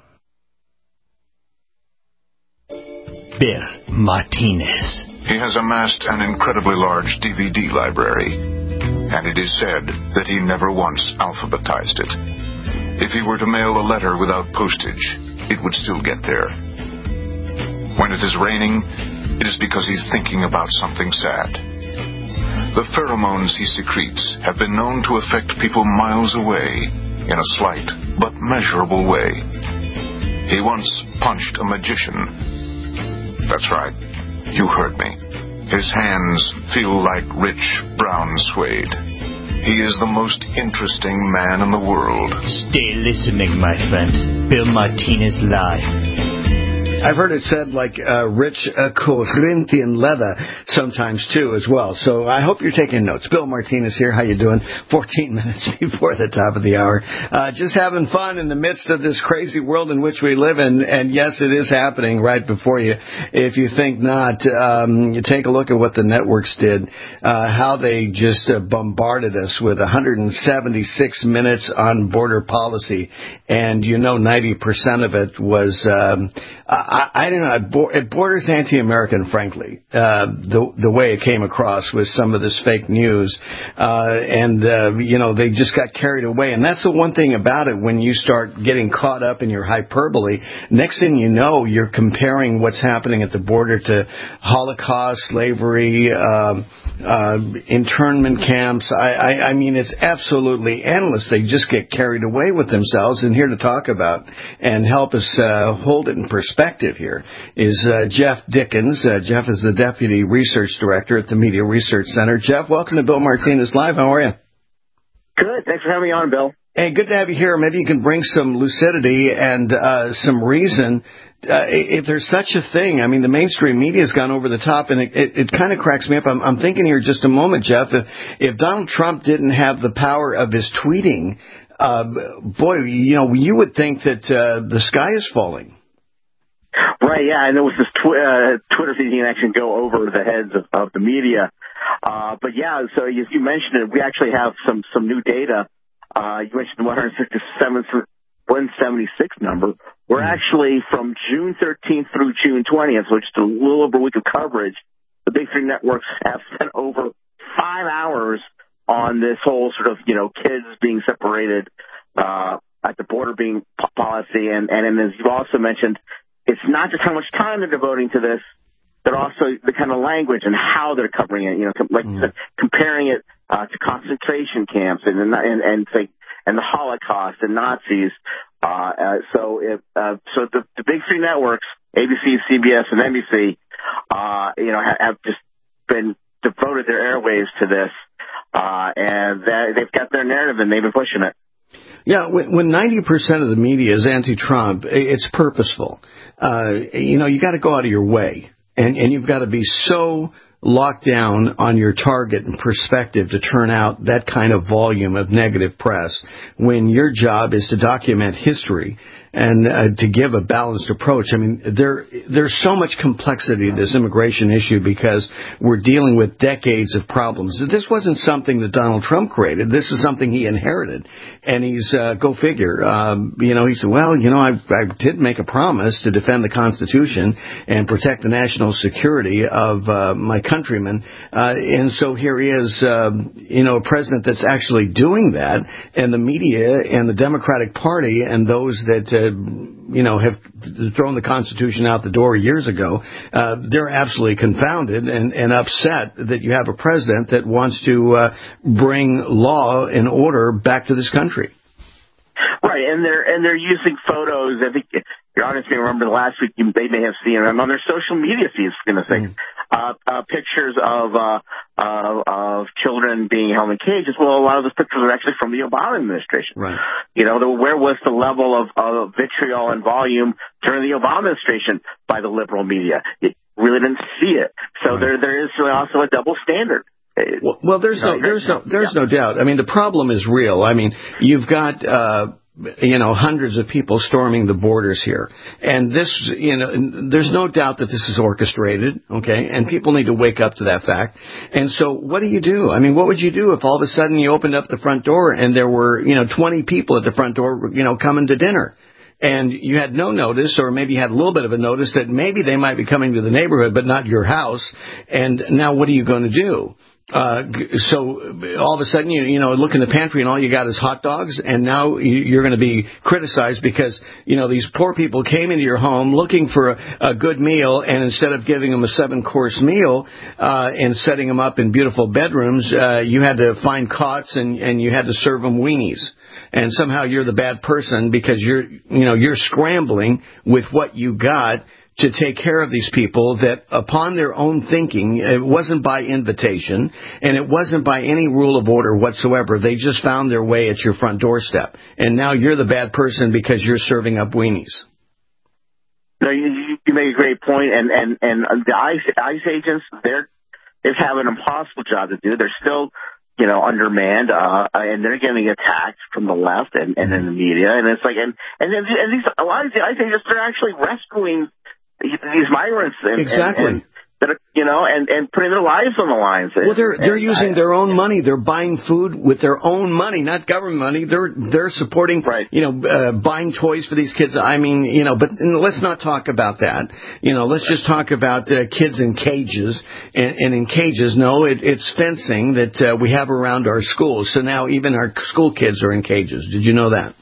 Bill Martinez. He has amassed an incredibly large D V D library, and it is said that he never once alphabetized it. If he were to mail a letter without postage, it would still get there. When it is raining, it is because he's thinking about something sad. The pheromones he secretes have been known to affect people miles away in a slight but measurable way. He once punched a magician. That's right. You heard me. His hands feel like rich brown suede. He is the most interesting man in the world. Stay listening, my friend. Bill Martinez Live. I've heard it said like uh, rich uh, Corinthian leather sometimes too as well. So I hope you're taking notes. Bill Martinez here. How you doing? fourteen minutes before the top of the hour. Uh, just having fun in the midst of this crazy world in which we live in. And yes, it is happening right before you. If you think not, um, you take a look at what the networks did, uh, how they just uh, bombarded us with one hundred seventy-six minutes on border policy. And you know ninety percent of it was... Um, I, I don't know. It borders anti-American, frankly, uh, the the way it came across with some of this fake news. Uh, and, uh, you know, they just got carried away. And that's the one thing about it when you start getting caught up in your hyperbole. Next thing you know, you're comparing what's happening at the border to Holocaust, slavery, uh, uh, internment camps. I, I, I mean, it's absolutely endless. They just get carried away with themselves. And here to talk about and help us uh, hold it in perspective here is uh, Jeff Dickens. Uh, Jeff is the Deputy Research Director at the Media Research Center. Jeff, welcome to Bill Martinez Live. How are you? Good. Thanks for having me on, Bill. Hey, good to have you here. Maybe you can bring some lucidity and uh, some reason. Uh, if there's such a thing, I mean, the mainstream media has gone over the top, and it, it, it kind of cracks me up. I'm, I'm thinking here just a moment, Jeff, if, if Donald Trump didn't have the power of his tweeting, uh, boy, you know, you would think that uh, the sky is falling. Right, yeah, and there was this tw- uh, Twitter feed you can actually go over the heads of, of the media. Uh, but yeah, so as you mentioned it, we actually have some, some new data. Uh, you mentioned the one hundred sixty-seven, one seventy-six number. We're actually from June thirteenth through June twentieth, so just a little over a week of coverage. The big three networks have spent over five hours on this whole sort of, you know, kids being separated, uh, at the border being policy. And, and, and as you've also mentioned, it's not just how much time they're devoting to this, but also the kind of language and how they're covering it. You know, like mm. the, comparing it uh, to concentration camps and and and and, the, and the Holocaust and Nazis. Uh, uh, so, it, uh, so the, the big three networks A B C, C B S, and N B C, uh, you know, have, have just been devoted their airwaves to this, uh, and they, they've got their narrative and they've been pushing it. Yeah, when, when ninety percent of the media is anti-Trump, it's purposeful. Uh, you know, you got to go out of your way, and, and you've got to be so locked down on your target and perspective to turn out that kind of volume of negative press when your job is to document history and uh, to give a balanced approach. I mean, there there's so much complexity to this immigration issue because we're dealing with decades of problems. This wasn't something that Donald Trump created. This is something he inherited. And he's, uh, go figure, um, you know, he said, well, you know, I, I did make a promise to defend the Constitution and protect the national security of uh, my countrymen. Uh, and so here he is, uh, you know, a president that's actually doing that. And the media and the Democratic Party and those that, uh, you know, have thrown the Constitution out the door years ago, uh, they're absolutely confounded and, and upset that you have a president that wants to uh, bring law and order back to this country. Right, and they're and they're using photos. I think your audience may remember last week you, they may have seen them on their social media feeds. Going to think, mm. uh, uh, pictures of uh, uh, of children being held in cages. Well, a lot of those pictures are actually from the Obama administration. Right. You know, the, where was the level of, of vitriol and volume during the Obama administration by the liberal media? It really didn't see it. So right. there there is also a double standard. Well, well, there's no, there's no, there's no doubt. I mean, the problem is real. I mean, you've got, uh, you know, hundreds of people storming the borders here. And this, you know, there's no doubt that this is orchestrated, okay? And people need to wake up to that fact. And so what do you do? I mean, what would you do if all of a sudden you opened up the front door and there were, you know, twenty people at the front door, you know, coming to dinner? And you had no notice, or maybe you had a little bit of a notice that maybe they might be coming to the neighborhood, but not your house. And now what are you going to do? Uh, so all of a sudden, you, you know, look in the pantry and all you got is hot dogs, and now you're going to be criticized because, you know, these poor people came into your home looking for a, a good meal, and instead of giving them a seven-course meal uh, and setting them up in beautiful bedrooms, uh, you had to find cots and, and you had to serve them weenies. And somehow you're the bad person because you're, you know, you're scrambling with what you got to take care of these people that upon their own thinking, it wasn't by invitation and it wasn't by any rule of order whatsoever. They just found their way at your front doorstep. And now you're the bad person because you're serving up weenies. No, you, you make a great point. And, and, and the ICE, ICE agents, they're, they have an impossible job to do. They're still, you know, undermanned, uh, and they're getting attacked from the left and, and in the media. And it's like, and, and, then, and these, a lot of the ICE agents, they're actually rescuing these migrants and, exactly. and, and that are, you know, and, and putting their lives on the line. Well, they're they're and, using I, their own money. They're buying food with their own money, not government money. They're they're supporting, right. you know, uh, buying toys for these kids. I mean, you know, but let's not talk about that. You know, let's right. just talk about uh, kids in cages and, and in cages. No, it, it's fencing that uh, we have around our schools. So now even our school kids are in cages. Did you know that?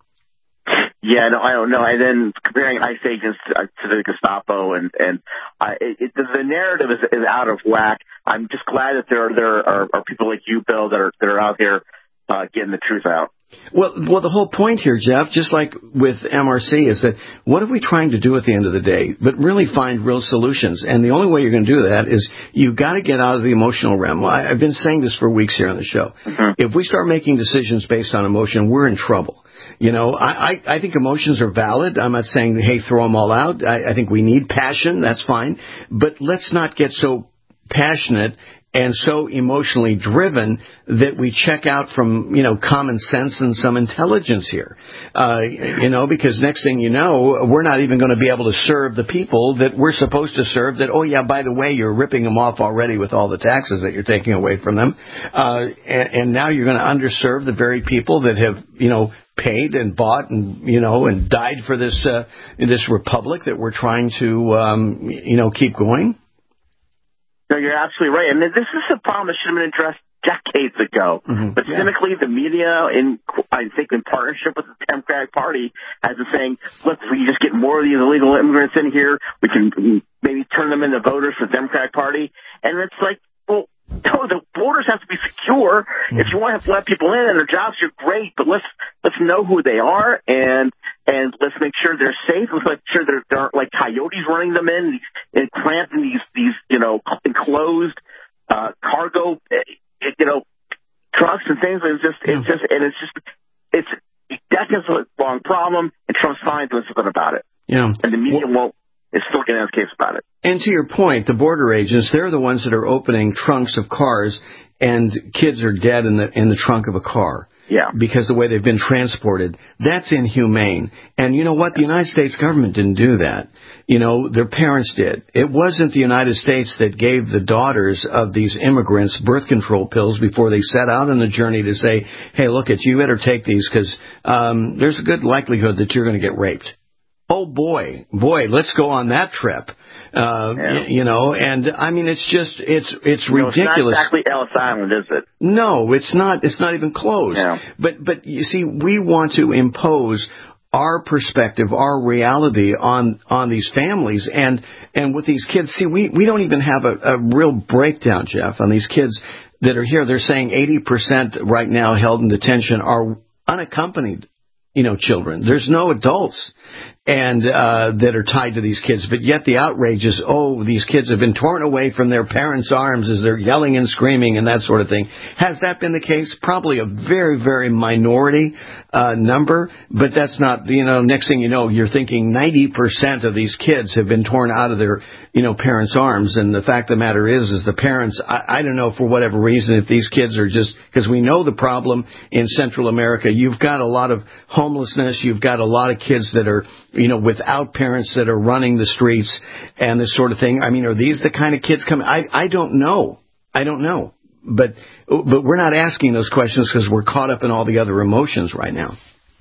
Yeah, no, I don't know. And then comparing ICE agents to, uh, to the Gestapo, and and uh, it, it, the narrative is, is out of whack. I'm just glad that there are, there are, are people like you, Bill, that are that are out here uh, getting the truth out. Well, well, the whole point here, Jeff, just like with M R C, is that what are we trying to do at the end of the day? But really find real solutions. And the only way you're going to do that is you've got to get out of the emotional realm. I, I've been saying this for weeks here on the show. Mm-hmm. If we start making decisions based on emotion, we're in trouble. You know, I, I, I think emotions are valid. I'm not saying, hey, throw them all out. I, I think we need passion. That's fine. But let's not get so passionate and so emotionally driven that we check out from, you know, common sense and some intelligence here. Uh, you know, because next thing you know, we're not even going to be able to serve the people that we're supposed to serve that, oh, yeah, by the way, you're ripping them off already with all the taxes that you're taking away from them. Uh, and, and now you're going to underserve the very people that have, you know, paid and bought and, you know, and died for this, uh, this republic that we're trying to, um, you know, keep going. No, you're absolutely right. And this is a problem that should have been addressed decades ago. Mm-hmm. But yeah. cynically, the media, in I think in partnership with the Democratic Party, has been saying, look, if we just get more of these illegal immigrants in here, we can maybe turn them into voters for the Democratic Party. And it's like, well, no, the borders have to be secure. Mm-hmm. If you want to let people in and their jobs are great, but let's let's know who they are and and let's make sure they're safe. Let's make sure there, there aren't like coyotes running them in and clamped in these, these, you know, enclosed, uh, cargo, you know, trucks and things. It's just, it's just, and it's just, it's, that's just a long problem, and Trump's fine doing something about it. Yeah. And the media well, won't, is still getting on his case about it. And to your point, the border agents, they're the ones that are opening trunks of cars, and kids are dead in the, in the trunk of a car. Yeah. Because the way they've been transported. That's inhumane. And you know what? The United States government didn't do that. You know, their parents did. It wasn't the United States that gave the daughters of these immigrants birth control pills before they set out on the journey to say, hey, look, at you better take these because um, there's a good likelihood that you're going to get raped. Oh, boy, boy, let's go on that trip. Uh, yeah. y- you know, and I mean, it's just, it's, it's you know, ridiculous. It's not exactly Ellis Island, is it? No, it's not, it's not even close. Yeah. But, but you see, we want to impose our perspective, our reality on, on these families and, and with these kids. See, we, we don't even have a, a real breakdown, Jeff, on these kids that are here. They're saying eighty percent right now held in detention are unaccompanied, you know, children. There's no adults and uh that are tied to these kids, but yet the outrage is, oh, these kids have been torn away from their parents' arms as they're yelling and screaming and that sort of thing. Has that been the case? Probably a very, very minority uh number, but that's not, you know, next thing you know, you're thinking ninety percent of these kids have been torn out of their, you know, parents' arms, and the fact of the matter is, is the parents, I, I don't know, for whatever reason, if these kids are just, because we know the problem in Central America, you've got a lot of homelessness, you've got a lot of kids that are, you know, without parents that are running the streets and this sort of thing. I mean, are these the kind of kids coming? I, I don't know. I don't know. But, but we're not asking those questions because we're caught up in all the other emotions right now.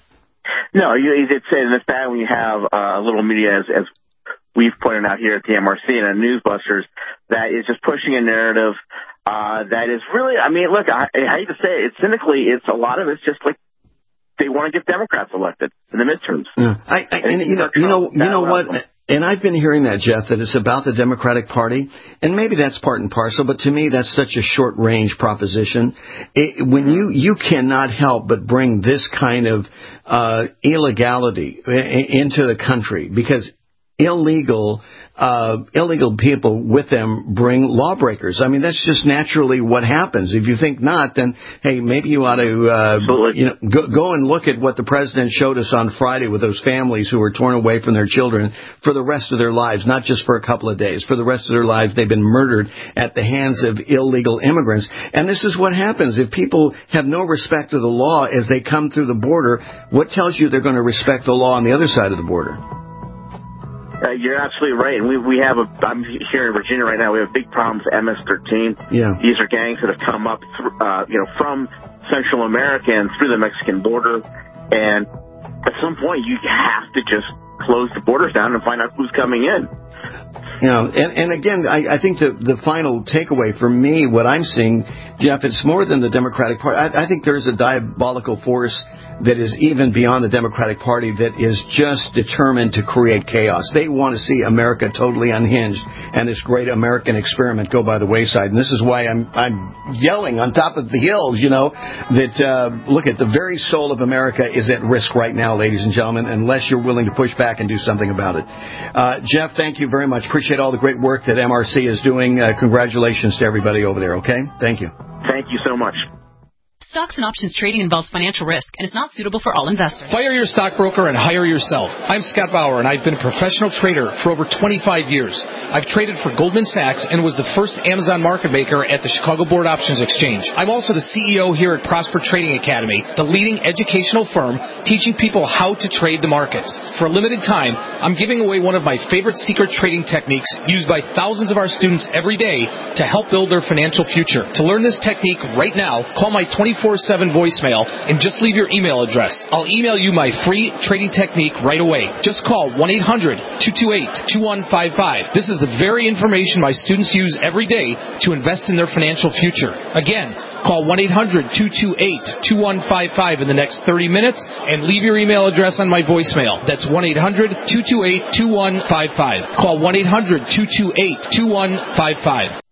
No, you, you did say that it's bad when you have uh, a little media, as, as we've pointed out here at the M R C and on Newsbusters, that is just pushing a narrative uh, that is really, I mean, look, I, I hate to say it, it's cynically, it's a lot of it's just like, they want to get Democrats elected in the midterms. Yeah. I, I, and, and you know, you know, you know what? And I've been hearing that, Jeff, that it's about the Democratic Party, and maybe that's part and parcel. But to me, that's such a short-range proposition. It, when you you cannot help but bring this kind of uh, illegality into the country, because illegal uh illegal people with them bring lawbreakers. I mean, that's just naturally what happens. If you think not, then hey, maybe you ought to uh you know go, go and look at what the president showed us on Friday with those families who were torn away from their children for the rest of their lives, not just for a couple of days. For the rest of their lives, they've been murdered at the hands of illegal immigrants. And this is what happens if people have no respect of the law as they come through the border. What tells you they're going to respect the law on the other side of the border? Uh, you're absolutely right. And we we have a, I'm here in Virginia right now, we have big problems with M S thirteen. Yeah. These are gangs that have come up, th- uh, you know, from Central America and through the Mexican border. And at some point, you have to just close the borders down and find out who's coming in. You know, and, and again, I, I think the, the final takeaway for me, what I'm seeing, Jeff, it's more than the Democratic Party. I, I think there's a diabolical force that is even beyond the Democratic Party that is just determined to create chaos. They want to see America totally unhinged and this great American experiment go by the wayside. And this is why I'm I'm yelling on top of the hills, you know, that, uh, look, at the very soul of America is at risk right now, ladies and gentlemen, unless you're willing to push back and do something about it. Uh, Jeff, thank you very much. Appreciate all the great work that M R C is doing. Uh, congratulations to everybody over there, okay? Thank you. Thank you so much. Stocks and options trading involves financial risk and is not suitable for all investors. Fire your stockbroker and hire yourself. I'm Scott Bauer, and I've been a professional trader for over twenty-five years. I've traded for Goldman Sachs and was the first Amazon market maker at the Chicago Board Options Exchange. I'm also the C E O here at Prosper Trading Academy, the leading educational firm teaching people how to trade the markets. For a limited time, I'm giving away one of my favorite secret trading techniques used by thousands of our students every day to help build their financial future. To learn this technique right now, call my twenty-four seven voicemail and just leave your email address. I'll email you my free trading technique right away. Just call one eight hundred two two eight two one five five. This is the very information my students use every day to invest in their financial future. Again, call one eight hundred two two eight two one five five in the next thirty minutes and leave your email address on my voicemail. That's one eight hundred two two eight two one five five. Call one eight hundred two two eight two one five five.